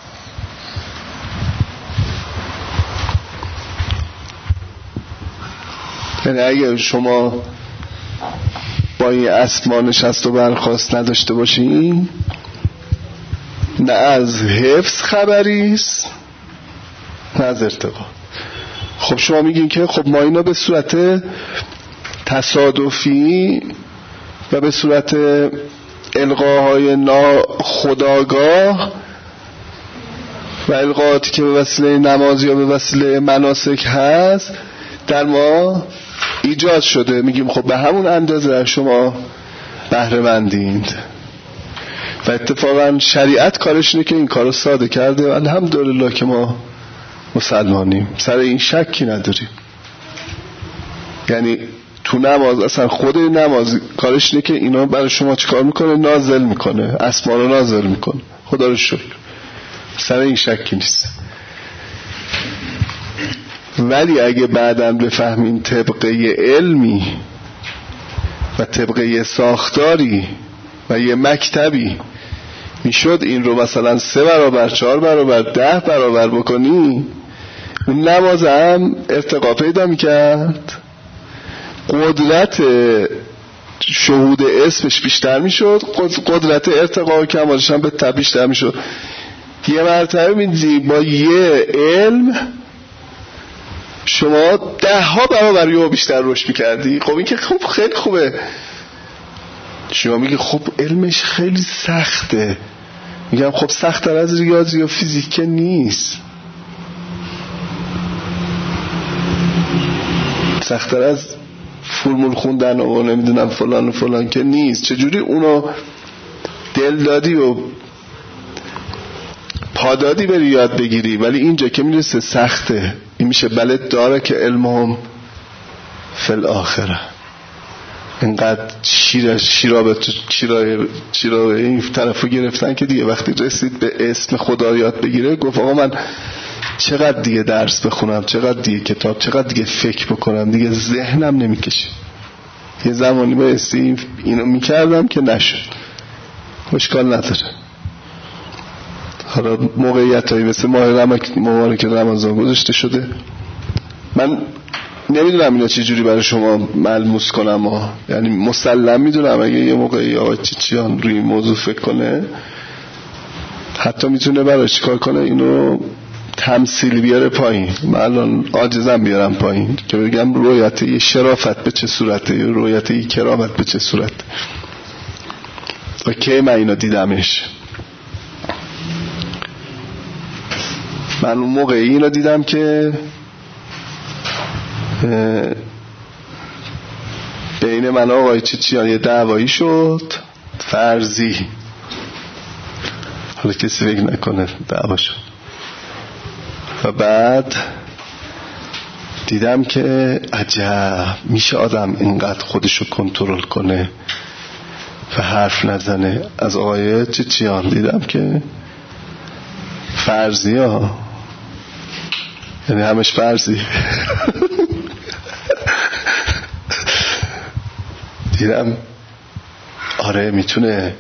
یعنی اگر شما با این اسما نشست و برخاست نداشته باشین، نه از حفظ خبریست نه از ارتقا. خب شما میگین که خب ما اینا به صورت تصادفی و به صورت القاهای ناخودآگاه و القاهاتی که به وسیله نماز یا به وسیله مناسک هست در ما ایجاد شده. میگیم خب به همون اندازه شما بهره مندید. و اتفاقا شریعت کارش اینه که این کارو ساده کرده. الحمدلله که ما مسلمانیم، سر این شکی نداریم. یعنی تو نماز اصلا خود نماز کارش اینه که اینا برای شما چیکار میکنه؟ نازل میکنه، اسما رو نازل میکنه. خدا رو شکر، سر این شکی نیست. ولی اگه بعداً بفهمیم طبقه علمی و طبقه ساختاری و یه مکتبی میشد این رو مثلا سه برابر، چهار برابر، ده برابر بکنی، اون نماز هم ارتقا پیدا میکرد، قدرت شهود اسمش بیشتر میشد، قدرت ارتقا و کمالش هم به تبع بیشتر میشد. یه مرتبه میدی با یه علم شما ده ها برابر یا بیشتر رشد میکردی. خب این که خب خیلی خوبه. شما میگی خب علمش خیلی سخته. میگم خب سخت‌تر از ریاضی یا فیزیک که نیست، سخت‌تر از فرمول خوندن و نمیدونم فلان و فلان که نیست. چجوری اونو دل دادی و پادادی بری یاد بگیری، ولی اینجا که میرسه سخته. این میشه بلد داره که علمهم فی الاخره. اینقدر شیر شیرابت شیرای شیرای این طرفو گرفتن که دیگه وقتی رسید به اسم خدا یاد بگیره، گفت آقا من چقدر دیگه درس بخونم، چقدر دیگه کتاب، چقدر دیگه فکر بکنم، دیگه ذهنم نمیکشه. یه زمانی بایستی اینو میکردم که نشد. اشکال نداره. حالا موقعیت هایی مثل ماه مبارک رمضان گذاشته شده. من نمیدونم اینا چه جوری برای شما ملموس کنم ها. یعنی مسلم میدونم اگه یه موقعی آقای چیچیان روی موضوع فکر کنه، حتی میتونه برای چیکار کنه اینو تمثیل بیاره پایین. من الان عاجزم بیارم پایین که بگم رویت یه شرافت به چه صورته، رویت یه کرامت به چه صورت. و که من اینو دیدمش، من اون موقع اینو دیدم که بین من و آقای چیچیان یه دعوایی شد فرضی، حالا کسی فکر نکنه دعوا شد. و بعد دیدم که عجب میشه آدم اینقدر خودشو کنترل کنه و حرف نزنه. از آقای چیچیان دیدم که فرضی ها، یعنی همش فرضی. دیدم آره میتونه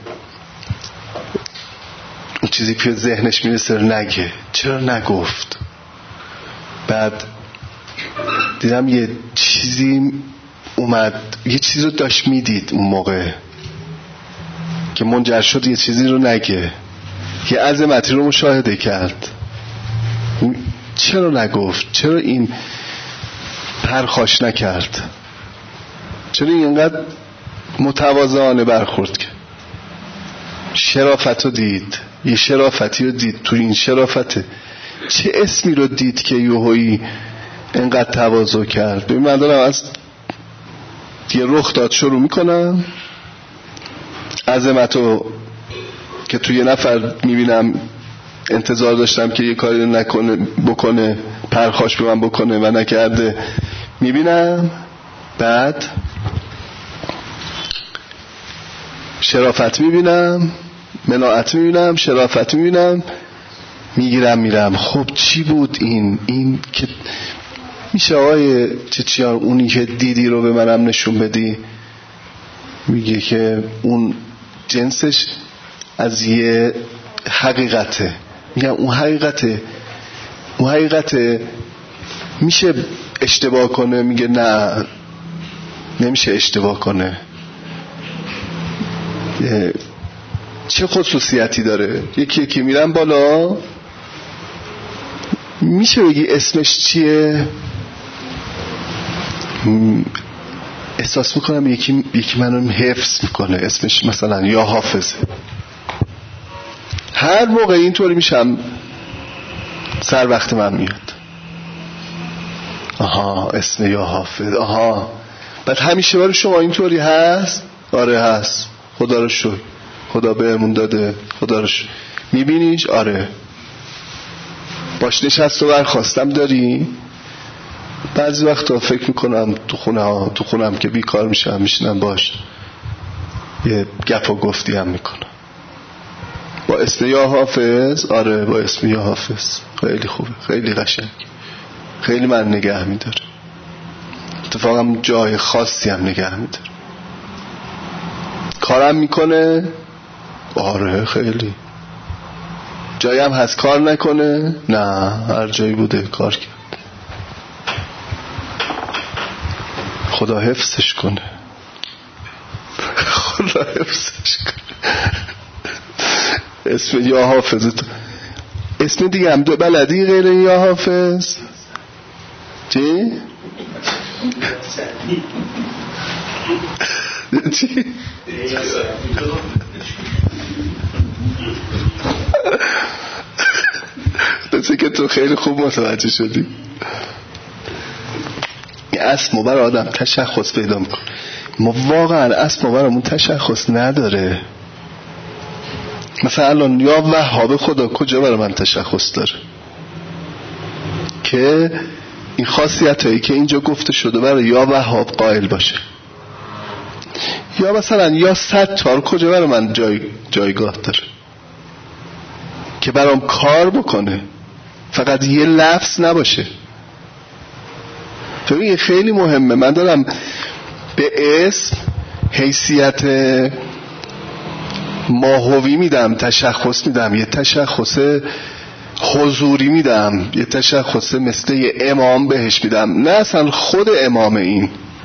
اون چیزی که ذهنش میرسه نگه، چرا نگفت. بعد دیدم یه چیزی اومد، یه چیزی رو داشت میدید اون موقع که منجر شد یه چیزی رو نگه، یه عظمتی رو مشاهده کرد. چرا نگفت؟ چرا این پرخاش نکرد؟ چرا اینقدر متواضعانه برخورد کرد؟ شرافت رو دید، یه شرافتی رو دید. تو این شرافته چه اسمی رو دید که یوهویی اینقدر تواضع کرد. ببین من دارم از یه رخ داد شروع میکنم، عظمت رو که توی یه نفر میبینم انتظار داشتم که یه کاری نکنه بکنه، پرخاش به من بکنه و نکرده، میبینم. بعد شرافت میبینم، مناعت میبینم، شرافت میبینم، میگیرم میرم. خب چی بود این؟ این که میشه آقای چیچیان اونی که دیدی رو به منم نشون بدی؟ میگه که اون جنسش از یه حقیقته. میگم اون حقیقته، اون حقیقته میشه اشتباه کنه؟ میگه نه نمیشه اشتباه کنه. چه خصوصیتی داره؟ یکی یکی میرم بالا، میشه بگی اسمش چیه؟ احساس میکنم یکی یکی منو حفظ میکنه، اسمش مثلا یا حافظه. هر موقع اینطوری میشم سر وقت من میاد، آها اسم یا حافظ، آها. بعد همیشه برای شما اینطوری هست؟ آره هست، خدا رو شکر. خدا بهمون داده، خدا روش میبینیش؟ آره. باش نشست و برخواستم داری؟ بعضی وقتا فکر میکنم تو خونه ها تو خونم که بیکار میشم میشینم باش یه گپ و گفتی هم میکنم. با اسم یا حافظ؟ آره با اسم یا حافظ. خیلی خوبه، خیلی قشنگ، خیلی من نگه میداره. اتفاقا جای خاصی هم نگه میداره. کارم میکنه؟ آره خیلی. جایی هم هست کار نکنه؟ نه، هر جایی بوده کار کرد. خدا حفظش کنه، خدا حفظش کنه. اسم یا حافظ تو اسم دیگه هم دو بلدی غیر یا حافظ؟ چی؟ چی؟ مثل که تو خیلی خوب متوجه شدی. این اسم برای آدم تشخص پیدا میکنه. ما واقعا اسم برامون تشخص نداره. مثلا الان یا وهاب خدا کجا برای من تشخص داره که این خاصیت هایی که اینجا گفته شده برای یا وهاب قائل باشه؟ یا مثلا یا ستار کجا برای من جای جایگاه داره که برام کار بکنه، فقط یه لفظ نباشه؟ ببین خیلی مهمه. من دارم به اسم حیثیت ماهوی میدم، تشخص میدم، یه تشخص حضوری میدم، یه تشخص مثل یه امام بهش میدم، نه اصلا خود امام. این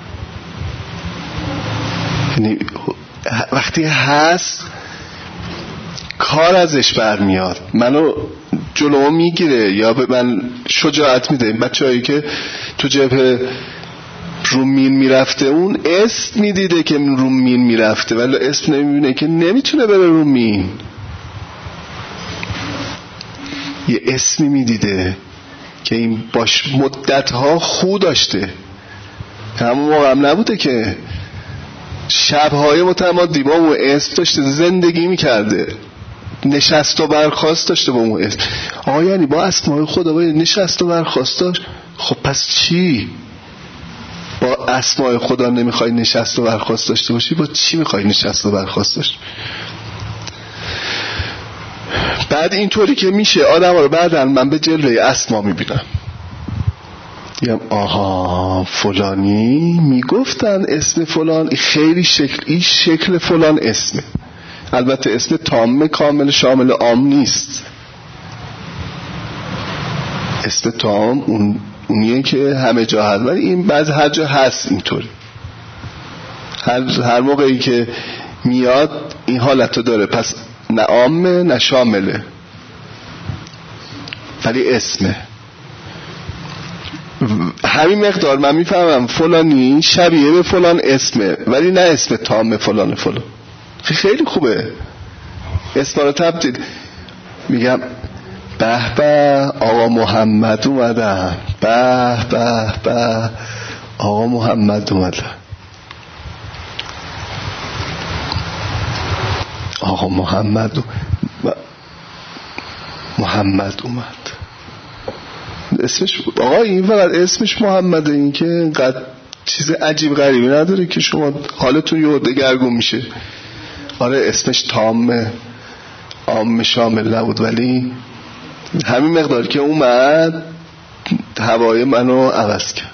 یعنی وقتی هست کار ازش برمیاد، منو جلو میگیره یا به من شجاعت میده. بچه هایی که تو جبهه رو مین میرفته اون اسم میدیده که رو مین میرفته ولی اسم نمیبینه که نمیتونه بره رو مین. یه اسمی میدیده که این باش مدتها خو داشته، همون موقع هم نبوده که شبهای متمادی با اون اسم داشته زندگی میکرده، نشست و برخاست داشته با اون اسم. آقا یعنی با اسمای خدا باید نشست و برخاست داشت؟ خب پس چی؟ با اسمای خدا نمیخوای نشست و برخاست داشته باشی، با چی میخوای نشست و برخاست داشت؟ بعد اینطوری که میشه آدم رو بعدن من به جلوه اسما میبینم، میگم آها فلانی میگفتن اسم فلان خیلی شکل این شکل فلان اسمه. البته اسم تام کامل شامل عام نیست. اسم تام اون اونیه که همه جا هست، ولی این بعض هر جا هست اینطوری. هر هر موقعی که میاد این حالت رو داره، پس نه عامه نه شامله ولی اسمه. همین مقدار من میفهمم فلانی شبیه به فلان اسمه ولی نه اسم تام فلان فلان. خیلی خوبه اسم رو تبدیل. میگم به به آقا محمد اومدن، به به به آقا محمد اومدن، آقا محمد محمد اومد. اسمش آقا این فقط اسمش محمده، این که اینقدر چیز عجیب غریبی نداره که شما حالتون یه دگرگون میشه. آره اسمش تامه عام شامل نبود ولی همین مقدار که اومد هوای منو عوض کرد.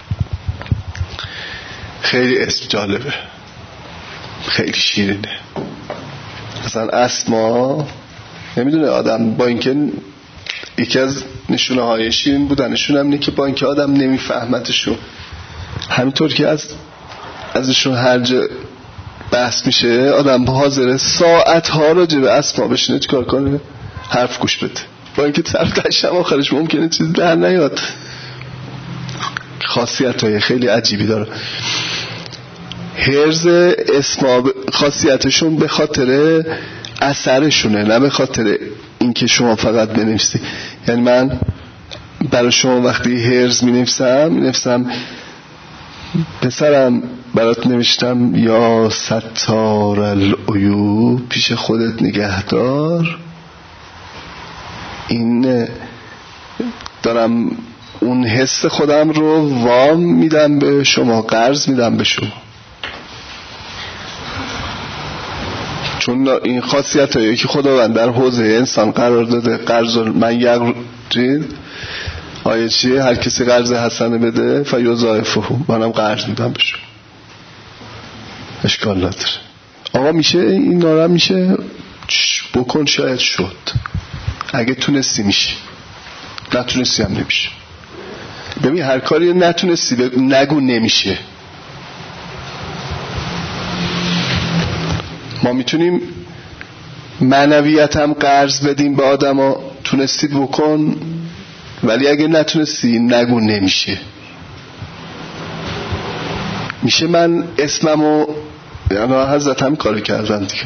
خیلی اسم جالبه، خیلی شیرینه. مثلا اسما نمیدونه آدم با اینکه یکی از نشونه های شیرین بودنشون هم اینه که با اینکه آدم نمیفهمتشون، همینطور که از ازشون هر جا بحث میشه آدم حاضره ساعت ها راجع به اسما بشینه چیکار کنه؟ حرف گوش بده، با اینکه طرف آخرش ممکنه چیز در نیاد. خاصیت های خیلی عجیبی داره. حرز اسما خاصیتشون به خاطر اثرشونه، نه به خاطر اینکه شما فقط بنویسی. یعنی من برای شما وقتی حرز می نویسم می نویسم پسرم برات نوشتم یا ستار العیوب پیش خودت نگهدار. این دارم اون حس خودم رو وام میدم به شما، قرض میدم به شما، چون این خاصیت هایی که خداوند در حوزه انسان قرار داده. قرض من یقرید آیه چیه؟ هر کسی قرض حسنه بده فیضاعفه، منم قرض میدم به شما. اشکال نداره. آقا میشه این نارم میشه بکن، شاید شد، اگه تونستی میشه، نتونستی هم نمیشه. ببین هر کاری نتونستی نگو نمیشه. ما میتونیم معنویت هم قرض بدیم به آدم ها، تونستید بکن، ولی اگه نتونستی نگو نمیشه. میشه من اسممو، یعنی حضرت هم کاری کردن دیگه،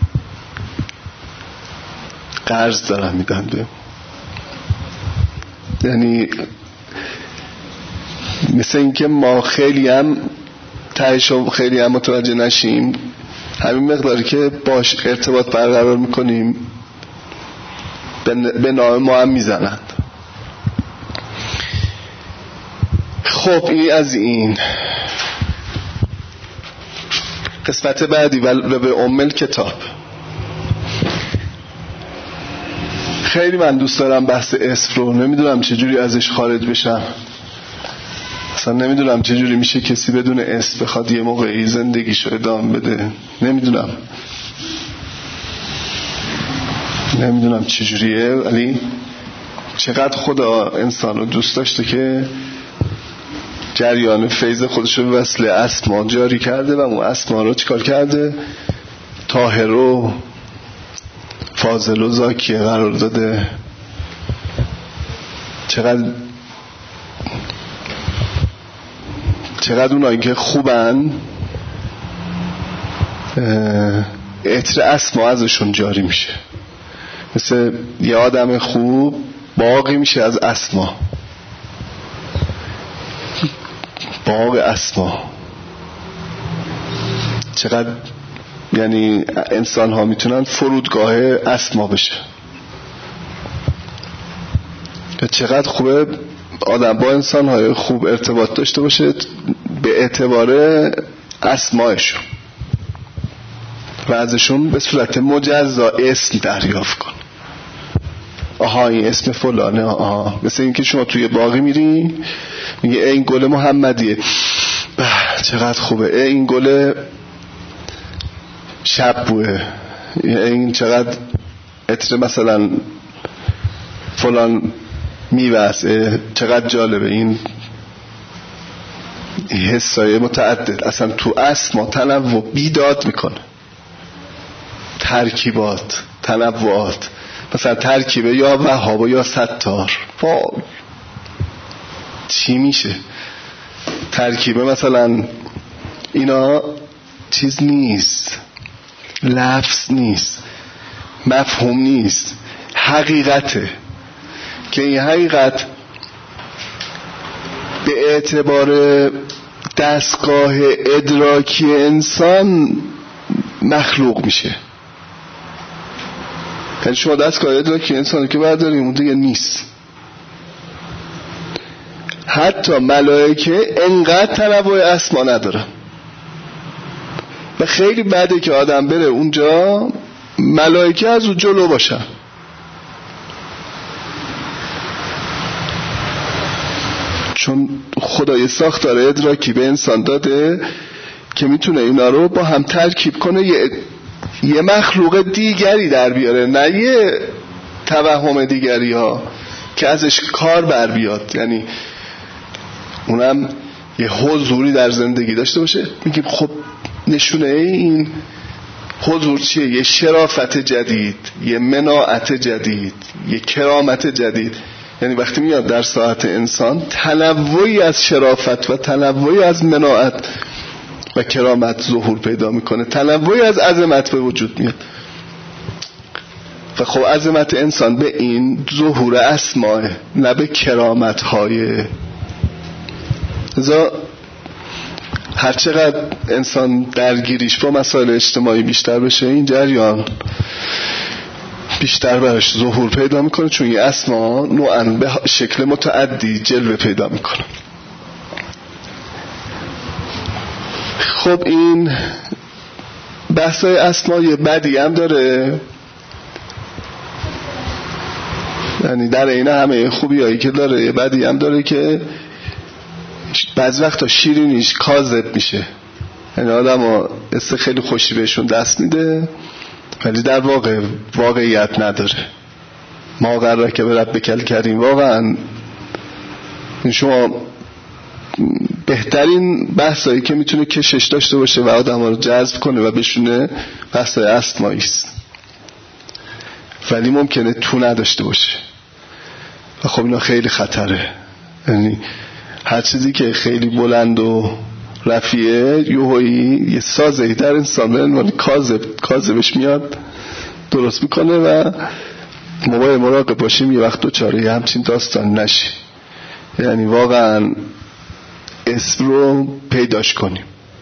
قرض دارم میدن به، یعنی مثل اینکه ما خیلی هم تهشو خیلی هم متوجه نشیم، همین مقداری که باش ارتباط برقرار میکنیم به نام ما هم میزنند. خب این از این قسمت بعدی و به ام کتاب. خیلی من دوست دارم بحث اسم رو، نمیدونم چجوری ازش خارج بشم، اصلا نمیدونم چجوری میشه کسی بدون اسم بخواد یه موقعی زندگیشو ادامه بده. نمیدونم نمیدونم چجوریه، ولی چقدر خدا انسان رو دوست داشته که جریان فیض خودش رو به وسیله اسما جاری کرده و اون اسما رو چیکار کرده؟ طاهر و فاضل و زاکیه قرار داده. چقدر چقدر اونایی که خوبن عطر اسما ازشون جاری میشه. مثل یه آدم خوب باقی میشه از اسما، باغ اسما. چقدر یعنی انسان ها میتونن فرودگاه اسما بشه. چقدر خوبه آدم با انسان های خوب ارتباط داشته باشه به اعتبار اسمایشون و ازشون به صورت مجزا اسم دریافت کن. آها این اسم فلانه، آها. مثل این که شما توی باغی میری میگه این گل محمدیه، چقدر خوبه، این گل شب بوه، این چقدر عطر مثلا فلان میوه، چقدر جالبه. این حسای متعدد اصلا تو اسما تنوع بیداد میکنه، ترکیبات، تنوعات. مثلا ترکیبه یا وهاب و یا ستار، وای چی میشه؟ ترکیبه مثلا اینا چیز نیست، لفظ نیست، مفهوم نیست، حقیقته که این حقیقت به اعتبار دستگاه ادراکی انسان مخلوق میشه. یعنی شما دستگاه ادراکی انسانی که برداریم اون دیگه نیست. حتی ملائکه انقدر تنوع اسما ندارن و خیلی بده که آدم بره اونجا ملائکه از اون جلو باشن. چون خدای ساختار ادراکی به انسان داده که میتونه اینا رو با هم ترکیب کنه، یه یه مخلوق دیگری در بیاره، نه یه توهم دیگری ها که ازش کار بر بیاد. یعنی اونم یه حضوری در زندگی داشته باشه. میگیم خب نشونه این حضور چیه؟ یه شرافت جدید، یه مناعت جدید، یه کرامت جدید. یعنی وقتی میاد در ساعت انسان تنوعی از شرافت و تنوعی از مناعت و کرامت ظهور پیدا میکنه، تنوعی از عظمت به وجود میاد. و خب عظمت انسان به این ظهور اسماء، نه به کرامت های. ازا هر چقدر انسان درگیریش با مسائل اجتماعی بیشتر بشه این جریان بیشتر براش ظهور پیدا میکنه، چون این اسما نوعاً به شکل متعدی جلوه پیدا میکنه. خب این بحثای اسما یه بدی هم داره، یعنی در این همه خوبی هایی که داره یه بدی هم داره که بعض وقتا شیرینیش کاذب میشه، یعنی آدم ها است خیلی خوشی بهشون دست میده ولی در واقع واقعیت نداره. ما قراره که به رب کل کریم واقعا شما بهترین بحثایی که میتونه کشش داشته باشه و آدم ها رو جذب کنه و بشونه بحثای اسمایی است، ولی ممکنه تو نداشته باشه و خب اینا خیلی خطره. یعنی هر چیزی که خیلی بلند و رفیعه یوهایی یه سازهی در انسان به عنوان کاذب کاذبش میاد درست میکنه و ما باید مراقب باشیم یه وقت دوچاره همچین داستان نشی. یعنی واقعا اسم رو پیداش کنیم.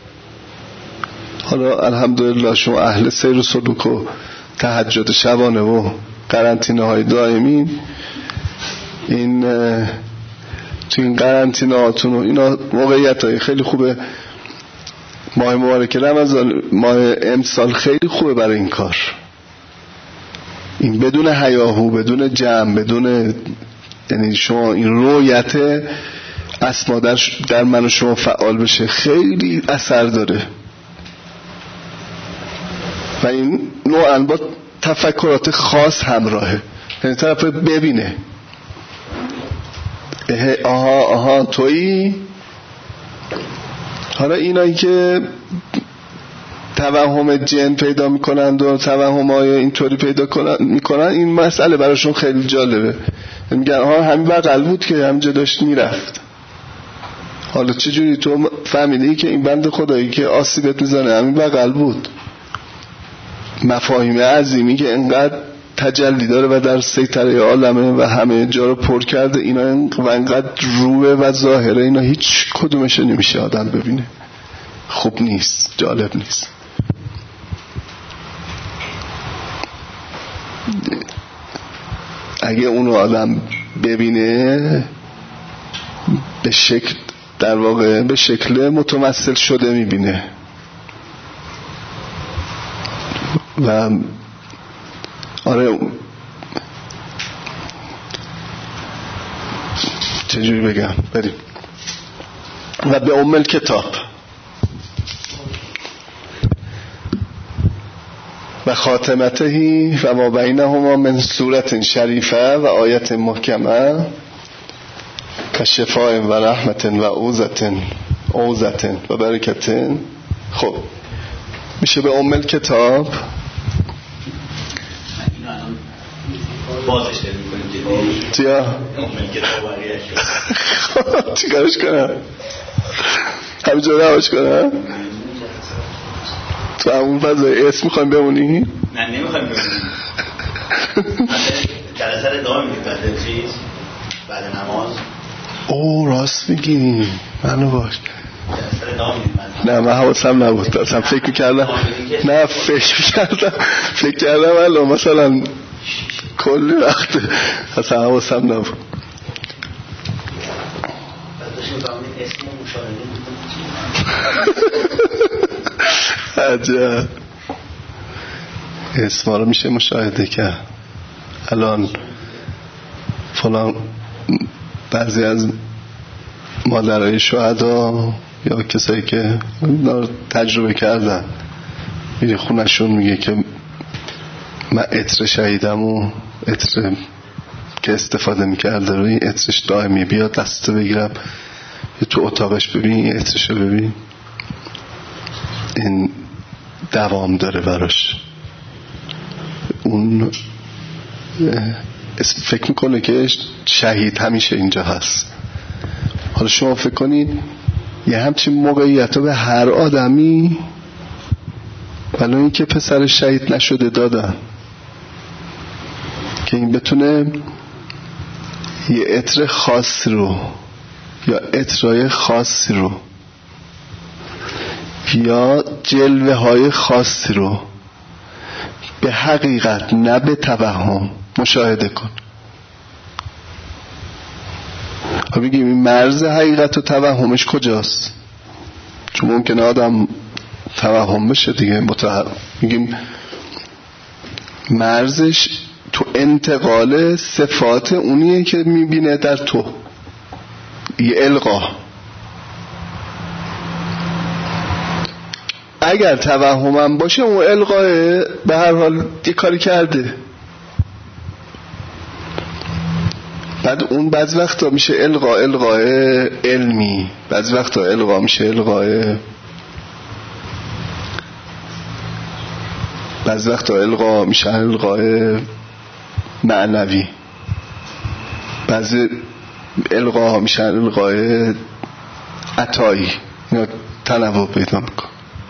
حالا الحمدلله شما اهل سیر و سلوک و تهجد شبانه و قرنطینه های دائمی، این تو این قرنطینه هاتون و اینا موقعیت های خیلی خوبه. ماه مبارک رمضان ماه امسال خیلی خوبه برای این کار. این بدون هیاهو، بدون جمع، بدون یعنی شما این رویت اسما در, در من و شما فعال بشه خیلی اثر داره و این نوعاً با تفکرات خاص همراهه. یعنی طرف ببینه آها آها تویی. حالا اینایی که توهم جن پیدا میکنند و توهم های اینطوری پیدا میکنن این مسئله براشون خیلی جالبه. میگن آها همین بغل بود که همینجا داشت میرفت. حالا چجوری تو فهمیدی که این بند خدایی که آسیبت میزنه همین بغل بود؟ مفاهیم عظیمی که انقدر تجلی داره و در سیطره عالمه و همه جا رو پر کرده، اینا و انقدر روه و ظاهره، اینا هیچ کدومش نمیشه آدم ببینه. خوب نیست، جالب نیست. اگه اونو آدم ببینه به شکل در واقع به شکل متمثل شده میبینه و آره چجوری بگم بریم و به ام الکتاب و خاتمتهی و ما بینهما من سورت شریفه و آیت محکمه و شفاء و رحمت و عوزت عوزت و برکت. خب میشه به ام الکتاب بازش داریم کنیم جدی چیا؟ ام الکتاب بقیه چی کارش کنم؟ همینجا رواش کنم؟ تو همون فضای اسم میخوایم بمونی؟ نه نمیخوایم بمونیم. جلسه رو دار میدیم بعد چیز بعد نماز. او راست میگی منو باش. جلسه رو دار میدیم. نه من حواسم نبود، اصلا فکر میکردم نه فکر میکردم فکر کردم الان مثلا کلی وقت اصلا حواسم نبود. عجب اسما رو میشه مشاهده کرد. الان فلان بعضی از مادرای شهدا یا کسایی که تجربه کردن میره خونشون میگه که من عطر شهیدم و عطر که استفاده میکرده روی عطرش دائمی بیاد دستو بگیرم یا تو اتاقش ببین عطرشو ببین، این دوام داره براش. اون فکر میکنه که شهید همیشه اینجا هست. حالا شما فکر کنید یه همچین موقعیت به هر آدمی ولی این که پسر شهید نشده دادن که این بتونه یه عطر خاص رو یا عطرای خاصی رو یا جلوه های خاصی رو به حقیقت نه به توهم مشاهده کن. ها بگیم این مرز حقیقت و توهمش کجاست؟ چون ممکنه آدم توهم بشه دیگه. متهم میگیم مرزش تو انتقال صفات اونیه که میبینه در تو، یه القا. اگر توهمم باشه اون القاه به هر حال یه کاری کرده. بعد اون بعض وقتا میشه القا القاه علمی، بعض وقتا القا میشه القاه، بعض وقتا القا میشه القاه معنوی، بعضی القا میشه القاه عطایی. اینا تنوع پیدا میکن.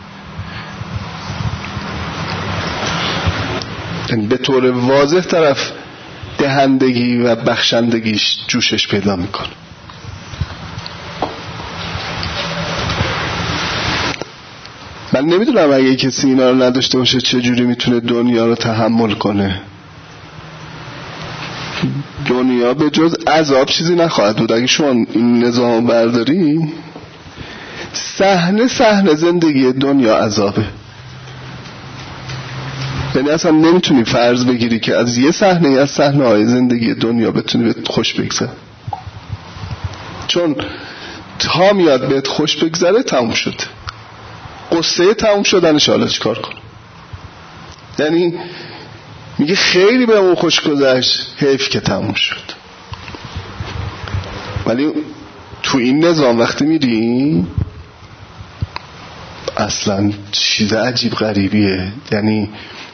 به طور واضح طرف دهندگی و بخشندگیش جوشش پیدا میکنه. من نمیدونم اگه کسی اینا رو نداشته باشه چجوری میتونه دنیا رو تحمل کنه. دنیا به جز عذاب چیزی نخواهد بود. اگه شما این نظام برداری، صحنه صحنه زندگی دنیا عذابه. یعنی اصلا نمیتونی فرض بگیری که از یه صحنه از صحنه های زندگی دنیا بتونی بهت خوش بگذره. چون تا میاد بهت خوش بگذره تموم شد. قصه تموم شدنش حالا چیکار کنم؟ یعنی میگه خیلی به اون خوش گذشت، حیف که تموم شد. ولی تو این نظام وقتی میری اصلا چیز عجیب غریبیه. یعنی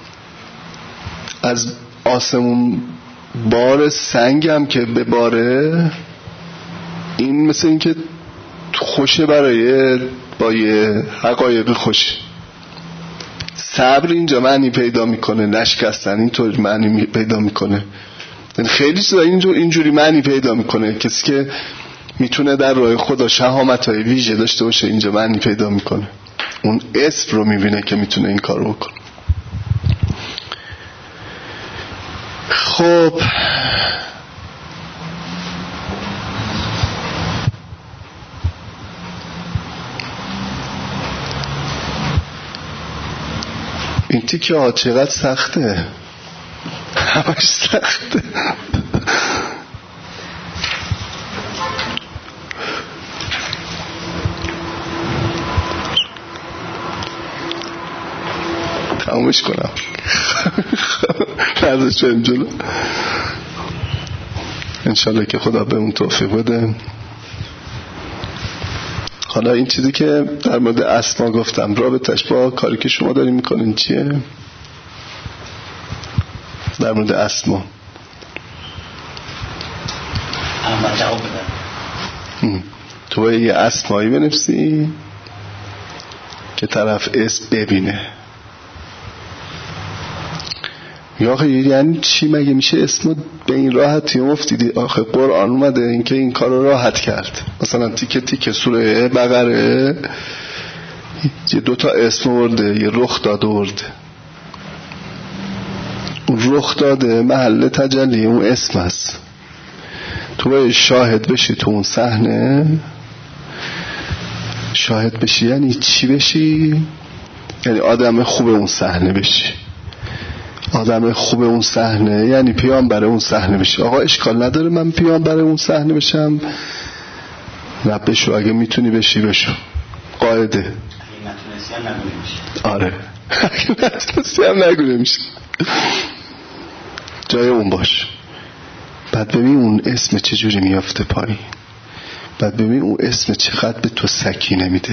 از آسمون بار سنگم که به باره، این مثل این که خوشه برای با یه حقایق خوش. صبر اینجا معنی پیدا میکنه، نشکستن اینطور معنی پیدا میکنه. خیلی چیزا اینجور اینجوری معنی پیدا میکنه. کسی که میتونه در راه خدا شهامت‌های ویژه داشته باشه اینجا معنی پیدا میکنه. اون اسم رو میبینه که میتونه این کار رو بکنه. خب این تیکه ها چقدر سخته، همش سخته. تمامش کنم نرزش بریم جلو انشالله که خدا به اون توفیق بده. حالا این چیزی که در مورد اسما گفتم رابطش با کاری که شما دارین میکنین چیه؟ در مورد اسما اما جواب بدم. تو باید یه اسمایی بنفسی که طرف اسم ببینه. یا آخه یعنی چی مگه میشه اسمو به این راحتی مفتیدی؟ آخه قرآن اومده این که این کار رو راحت کرد. مثلا تیکه تیکه سوره بقره یه دوتا اسم ورده، یه رخ داده ورده. اون رخ داده محل تجلی اون اسم هست. تو باید شاهد بشی تو اون صحنه. شاهد بشی یعنی چی بشی؟ یعنی آدم خوب اون صحنه بشی. آدم خوب اون صحنه یعنی پیامبر اون صحنه بشه. آقا اشکال نداره من پیامبر اون صحنه بشم، نه بشو. اگه میتونی بشی بشو. قاعده اگه نتونستی هم نگونه میشه. آره اگه نتونستی هم نگونه میشه. جای اون باش. بعد ببین اون اسم چجوری میافته پایین. بعد ببین اون اسم چقدر به تو سکینه میده.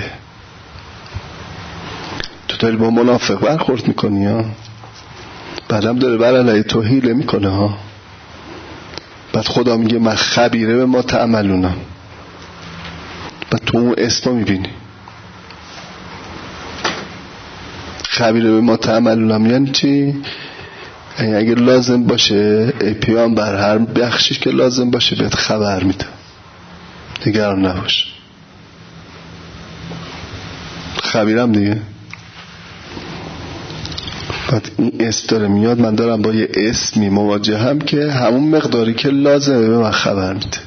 تو داری با منافق برخورد میکنی ها، بعدم داره بر علیه تو حیله میکنه ها. بعد خدا میگه من خبیره به ما تعملونم. بعد تو اون اسم میبینی خبیره به ما تعملونم یعنی چی؟ یعنی اگه لازم باشه ای پیامبر هر بخشی که لازم باشه بهت خبر میده، نگران نباش. خبیرم دیگه. بعد این اسم داره میاد، من دارم با یه اسمی مواجهم که همون مقداری که لازمه به من خبر میده،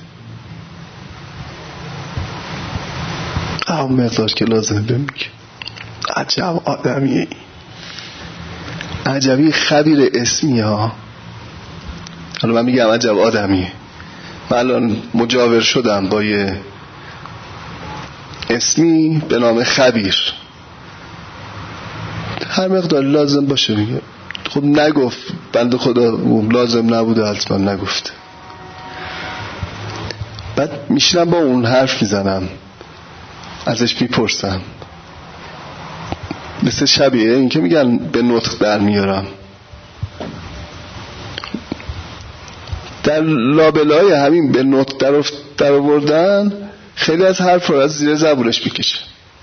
همون مقدار که لازمه به میگه. عجب آدمیه، عجبی خبیر اسمی ها. حالا من میگم عجب آدمیه. من الان مجاور شدم با یه اسمی به نام خبیر، هر مقدار لازم باشه میگه. خب نگفت بنده خدا لازم نبوده، حتما نگفته. بعد میشینم با اون حرف میزنم، ازش میپرسم، مثل شبیه این که میگن به نطق در میارم. در لابلای همین به نطق در, در آوردن خیلی از حرف رو از زیر زبونش میکشه.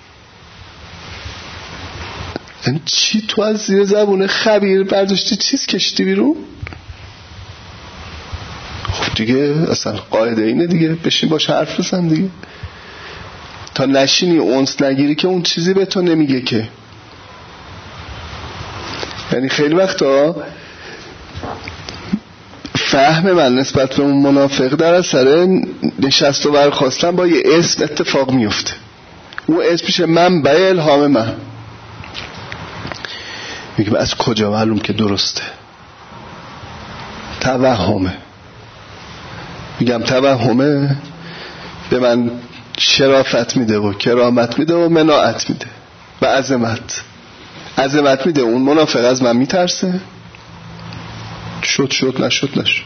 این چی تو از زیر زبون خبیر برداشتی چیز کشتی بیرون؟ خب دیگه اصلا قاعده اینه دیگه، بشین باش حرف بزن دیگه، تا نشینی اونس نگیری که اون چیزی به تو نمیگه که. یعنی خیلی وقتا فهم من نسبت به اون منافق در اثر نشست و برخواستن با یه اسم اتفاق میفته. اون اسم میشه منبع الهام من. میگم از کجا معلوم که درسته؟ توهمه. میگم توهمه به من شرافت میده و کرامت میده و مناعت میده و عظمت. عظمت میده، اون منافق از من میترسه، شد شد نشد نشد.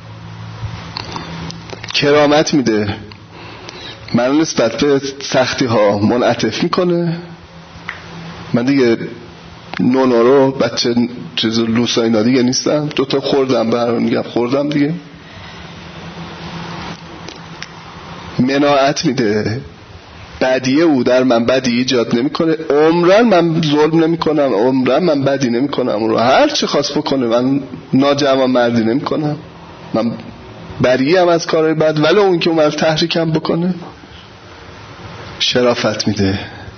کرامت میده، من نسبت به سختی ها منعطف میکنه. من دیگه نونا رو بچه چیز لوسا اینا دیگه نیستم، دوتا خوردم برام میگم خوردم دیگه. مناعت میده، بدیه او در من بدی ایجاد نمیکنه. عمران من ظلم نمیکنم، عمران من بدی نمیکنم، رو هر چی خواست بکنه من ناجوان مردی نمیکنم، من بریم از کارهای بد، ولی اون که اون تحریکم بکنه. شرافت میده،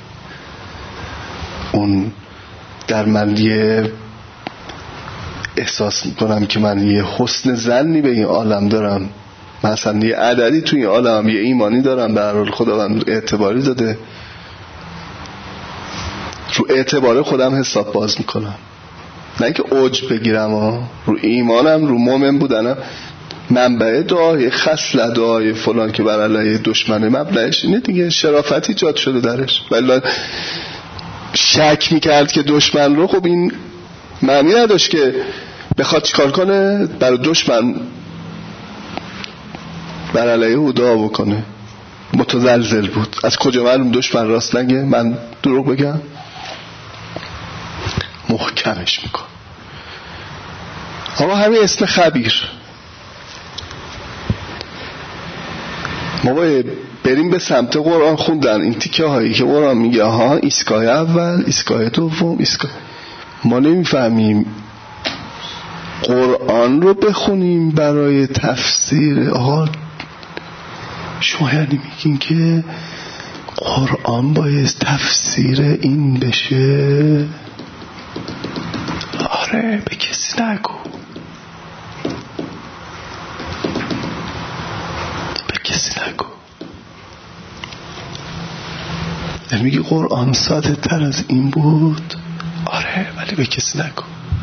اون در من یه احساس میکنم که من یه حسن ظنی به این عالم دارم، مثلا یه عددی توی این عالم یه ایمانی دارم، به هر حال خداوند اعتباری داده، رو اعتبار خودم حساب باز میکنم، نه اینکه اوج بگیرم ها. رو ایمانم، رو مومن بودنم. منبع دعای خصل دعای فلان که بر علیه دشمنه مبلغش اینه دیگه، شرافت ایجاد شده درش. ولی شک میکرد که دشمن رو، خب این معنی نداشت که بخواد چیکار کنه برای دشمن بر علیه او دعا بکنه. متزلزل بود. از کجا معلوم دشمن راست نگه من دروغ بگم؟ محکمش میکن. اما همین اسم خبیر، ما باید بریم به سمت قرآن خوندن. این تیکه هایی که قرآن میگه ها ایستگاه اول، ایستگاه دوم، ایستگاه، ما نمیفهمیم. قرآن رو بخونیم برای تفسیر. آقا شما یعنی میگین که قرآن باید تفسیر این بشه؟ آره، به کسی نگو، به کسی نگو. یعنی میگی قرآن ساده تر از این بود؟ آره، ولی به کسی نگو.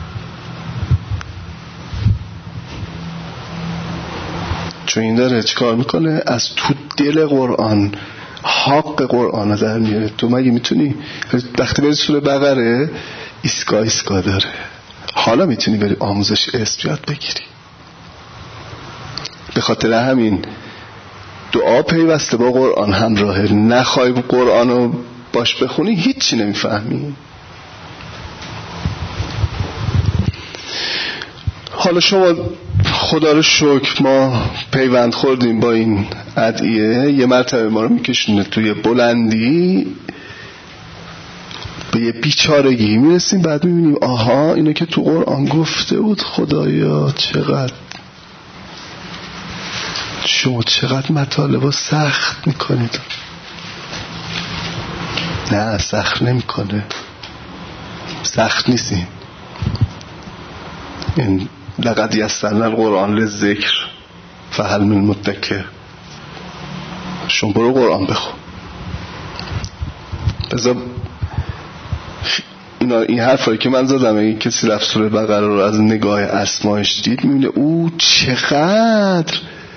چون این داره چیکار میکنه؟ از تو دل قرآن حق قرآن رو در میاره. تو مگه میتونی وقتی بری سوره بقره ایسکا ایسکا داره، حالا میتونی بری آموزش اسم یاد بگیری؟ به خاطر همین دعا پیوسته با قرآن همراهه. نخوای قرآن رو باش بخونی هیچی نمیفهمی. حالا شما خدا رو شکر ما پیوند خوردیم با این ادعیه، یه مرتبه ما رو میکشونه توی بلندی، به یه بیچارگی میرسیم، بعد میبینیم آها اینو که تو قرآن گفته بود. خدایا چقدر شما چقدر مطالب رو سخت میکنید. نه سخت نمیکنه، سخت نیستی. این لقد یسرنا القرآن للذکر فهل من مدکر. شما برو قرآن بخون. بذار اینا این حرفایی که من زدم، اگه کسی رفت سوره بقره رو از نگاه اسمایش دید میبینه او چقدر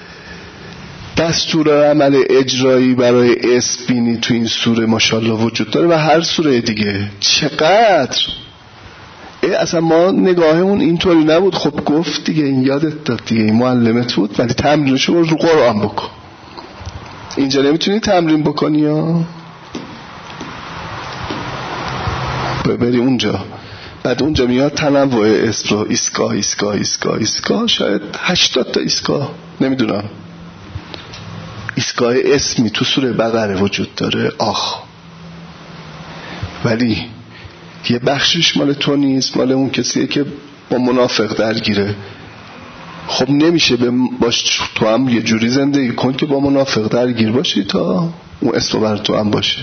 دستور عمل اجرایی برای اسبینی تو این سوره ماشاءالله وجود داره و هر سوره دیگه. چقدر اصلا ما نگاهمون اینطوری نبود. خب گفت دیگه، این یادت داد دیگه، این معلمت بود، ولی تمرینشو رو قرآن بکن. اینجا نمیتونی تمرین بکنی یا ببری اونجا. بعد اونجا میاد تنوع اسم رو ایسکا ایسکا ایسکا ایسکا شاید هشتاد تا ایسکا، نمیدونم، ایسکای اسمی تو سوره بقره وجود داره. آخ، ولی یه بخشش مال تو نیست، مال اون کسیه که با منافق درگیره. خب نمیشه باش تو هم یه جوری زندگی کن که با منافق درگیر باشی تا اون اسم بر تو هم باشه.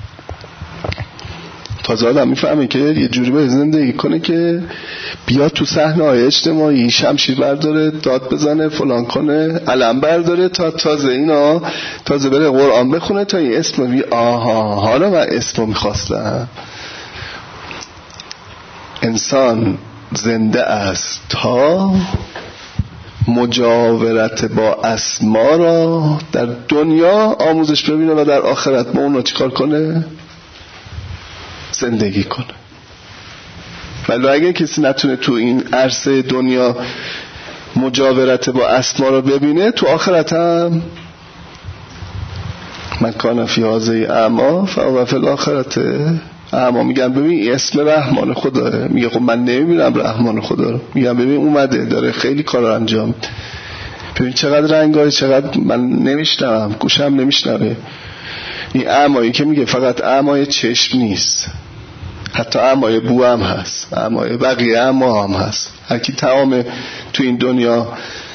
تازه آدم میفهمه که یه جوری باید زندگی کنه که بیا تو صحنه های اجتماعی شمشیر برداره، داد بزنه، فلان کنه، علم برداره، تا تازه اینا تازه بره قرآن بخونه تا این اسم بی آها حالا من اسم میخواستم. انسان زنده است تا مجاورت با اسما را در دنیا آموزش ببینه و در آخرت با اون رو چیکار کنه؟ زندگی کنه. ولی اگه کسی نتونه تو این عرصه دنیا مجاورت با اسما رو ببینه، تو آخرت هم من کان فی هذه اعما فهو فی الاخرت اعما. میگن ببین اسم رحمان خداه، میگه خب من نمیبینم رحمان خدا رو. میگن ببین اومده داره خیلی کار انجام، ببین چقدر رنگای، چقدر من نمیشنوم، گوشم نمیشنوه. این اعمایی که میگه فقط اعمای چشم نیست، حتی اعمای بو هم هست، اعمای بقیه اعما هم هست. هر کی تمام تو این دنیا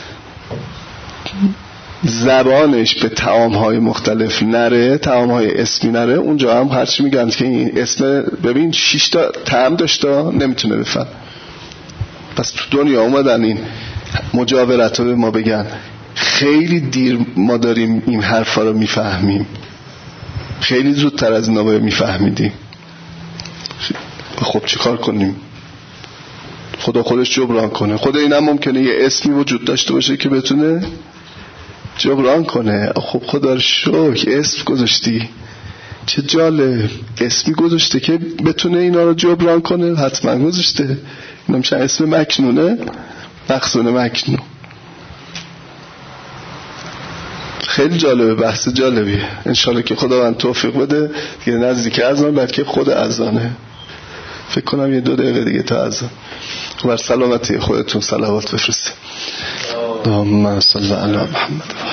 زبانش به طعام‌های مختلف نره، طعام‌های اسمی نره، اونجا هم هرچی میگن که این اسم ببین شش تا طعم داشته نمیتونه بفهم. پس تو دنیا اومدن این مجاورت رو به ما بگن. خیلی دیر ما داریم این حرفا رو میفهمیم، خیلی زودتر از اینا باید میفهمیدیم. خب چی کار کنیم؟ خدا خودش جبران کنه. خدا اینم ممکنه یه اسمی وجود داشته باشه که بتونه جبران کنه. خب خدا رو شکر اسم گذاشتی، چه جالب، اسمی گذاشته که بتونه اینا رو جبران کنه. حتما گذاشته. اینا میشه اسم مکنونه، مخزون مکنون. خیلی جالبه، بحث جالبیه. انشالله که خداوند توفیق بده دیگه. نزدیک اذان، بلکه خود اذانه. فکر کنم یه دو دقیقه دیگه تا اذان. بر سلامتی خودتون صلوات بفرستید. اللهم صل علی محمد.